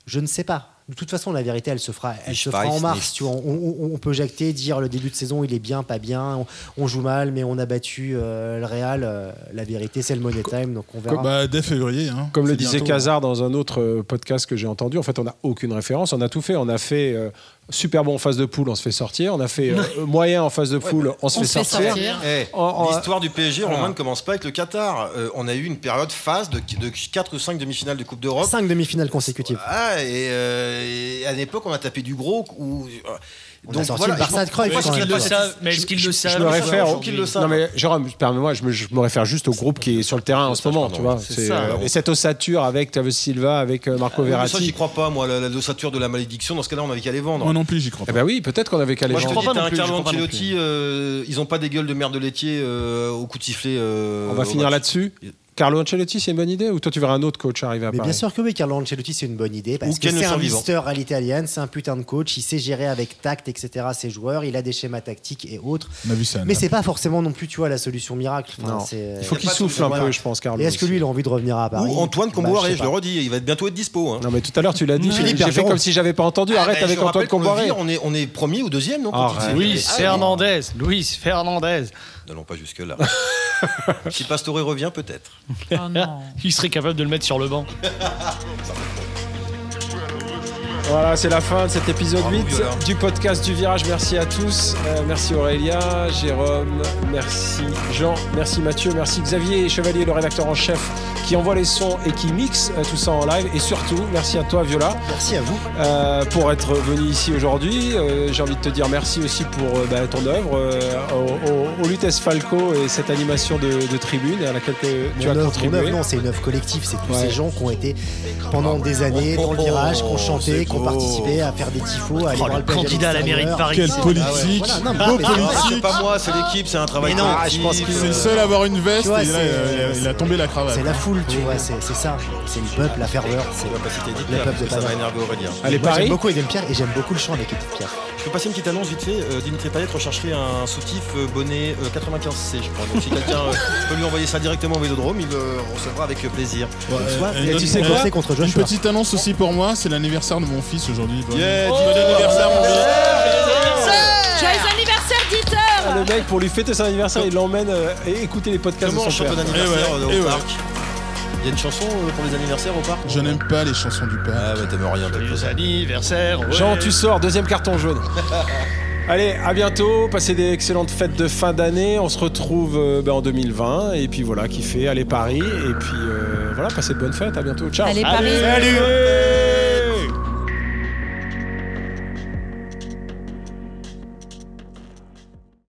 Je ne sais pas. De toute façon, la vérité, elle se fera, elle Ich se fera weiß en mars. nicht. Tu vois, on, on- on peut jacter, dire le début de saison, il est bien, pas bien. On, on joue mal, mais on a battu euh, le Real. Euh, la vérité, c'est le money time, donc on verra. Bah, dès février. Hein. Comme le C'est disait bientôt. Cazard dans un autre euh, podcast que j'ai entendu, en fait, on n'a aucune référence. On a tout fait. On a fait euh, super bon en phase de poule, on se fait sortir. On a fait euh, moyen en phase de poule, on se On fait se fait sortir. sortir. Eh, En- en- L'histoire du P S G, Voilà. Romain, ne commence pas avec le Qatar. Euh, on a eu une période phase de, de quatre ou cinq demi-finales de Coupe d'Europe. Cinq demi-finales consécutives. Ah, et, euh, et à l'époque, on a tapé du gros. Où, On a sorti le Barça de Cruyff, Mais est-ce quand qu'ils même. le savent Mais est-ce qu'ils le savent Je me réfère faut au- qu'ils le savent. Non mais Jérôme, permets-moi, je me, je me réfère juste au groupe qui est sur le terrain en ce sache, moment, pardon, tu vois. c'est C'est, ça. euh, et cette ossature avec David Silva, avec euh, Marco Mais ça, Verratti. j'y crois pas, moi, la, la ossature de la malédiction. Dans ce cas-là, on avait qu'à les vendre. Moi non plus, j'y crois Eh pas. ben oui, peut-être qu'on avait qu'à les Moi, je te vendre. dis, crois pas t'as non un plus, je Carlo crois pas non Ancelotti, euh, ils ont pas des gueules de merde de laitier euh, au coup de sifflet. euh, On va au finir match. là-dessus. Carlo Ancelotti, c'est une bonne idée ou toi tu verras un autre coach arriver à Mais Paris? bien sûr que oui, Carlo Ancelotti, c'est une bonne idée parce Ou que Ken le c'est un survivant. mister à l'italienne, c'est un putain de coach, il sait gérer avec tact, et cetera ses joueurs, il a des schémas tactiques et autres. On a vu ça. Mais c'est pas forcément non plus, tu vois, la solution miracle. Enfin, Non. c'est- Il faut Y a qu'il pas de souffle un voilà. peu, je pense, Carlo. Et est-ce que lui, il a envie de revenir à Paris? Ou Antoine Bah, Comboiré, sais je le pas. redis, il va bientôt être dispo. Hein. Non mais tout à l'heure tu l'as dit, Philippe j'ai j'ai fait Bergeron. comme si j'avais pas entendu. Arrête Ah, avec je Antoine rappelle qu'on veut Comboiré. dire, on est, on est premier ou deuxième, non quand Arrête. il dit- Luis Ah, Fernandez, Luis Fernandez. N'allons pas jusque-là. Si Pastore revient, peut-être. Oh non. Il serait capable de le mettre sur le banc. Voilà, c'est la fin de cet épisode Bravo, huit Viola. du podcast du Virage. Merci à tous. Euh, merci Aurélia, Jérôme, merci Jean, merci Mathieu, merci Xavier Chevalier, le rédacteur en chef qui envoie les sons et qui mixe euh, tout ça en live. Et surtout, merci à toi Viola Merci à vous. euh, pour être venu ici aujourd'hui. Euh, J'ai envie de te dire merci aussi pour euh, bah, ton œuvre, euh, au, au, au Lutèce Falco et cette animation de, de tribune à laquelle que tu Mon as œuvre, mon contribué. œuvre, non, c'est une œuvre collective. C'est tous Ouais. ces gens qui ont été pendant des années dans le virage, qui ont chanté, c'est qui ont beau. participé à faire des tifos, à aller Oh, voir le le P S G candidat à la mairie de l'extérieur. Paris. Quelle Ah ouais. politique, Voilà, non, mais beau mais- Ah, politique. c'est pas moi, c'est l'équipe, c'est un travail Mais non, collectif. je pense que C'est le seul à avoir une veste Tu vois, et là, c'est- il a, il a tombé la cravate. C'est la foule, tu vois, c'est c'est ça. C'est le peuple, la ferveur. C'est On va pas citer Edith le Piaf, peuple parce de que ça Paris. va énerver Aurélien. Allez, Moi, Paris. j'aime beaucoup Eden Pierre et j'aime beaucoup le chant avec Edith Pierre. Je peux passer une petite annonce vite fait. Euh, Dimitri Payet rechercherait un soutif euh, bonnet euh, quatre-vingt-quinze C, je crois. Donc si quelqu'un euh, peut lui envoyer ça directement au Vélodrome, il le recevra avec plaisir. Ouais, Soit, euh, et une- tu sais une- quoi, c'est contre Une Joshua. petite annonce aussi pour moi, c'est l'anniversaire de mon fils aujourd'hui. Bon, Yeah, bon dis- anniversaire mon fils. Joyeux anniversaire, Dieter. Ah, le mec, pour lui fêter son anniversaire, il l'emmène euh, et écouter les podcasts Comment de on son chante père. un anniversaire Eh ouais, euh, eh au ouais. parc? Il y a une chanson euh, pour les anniversaires au parc? Je n'aime pas les chansons du père. Ah ouais, t'aimes rien de Joyeux anniversaire. ouais. Jean, tu sors, deuxième carton jaune. Allez, à bientôt. Passez des excellentes fêtes de fin d'année. On se retrouve euh, ben, en deux mille vingt. Et puis voilà, kiffez, allez Paris. Et puis euh, voilà, passez de bonnes fêtes. À bientôt. Ciao. Allez, Paris. Salut.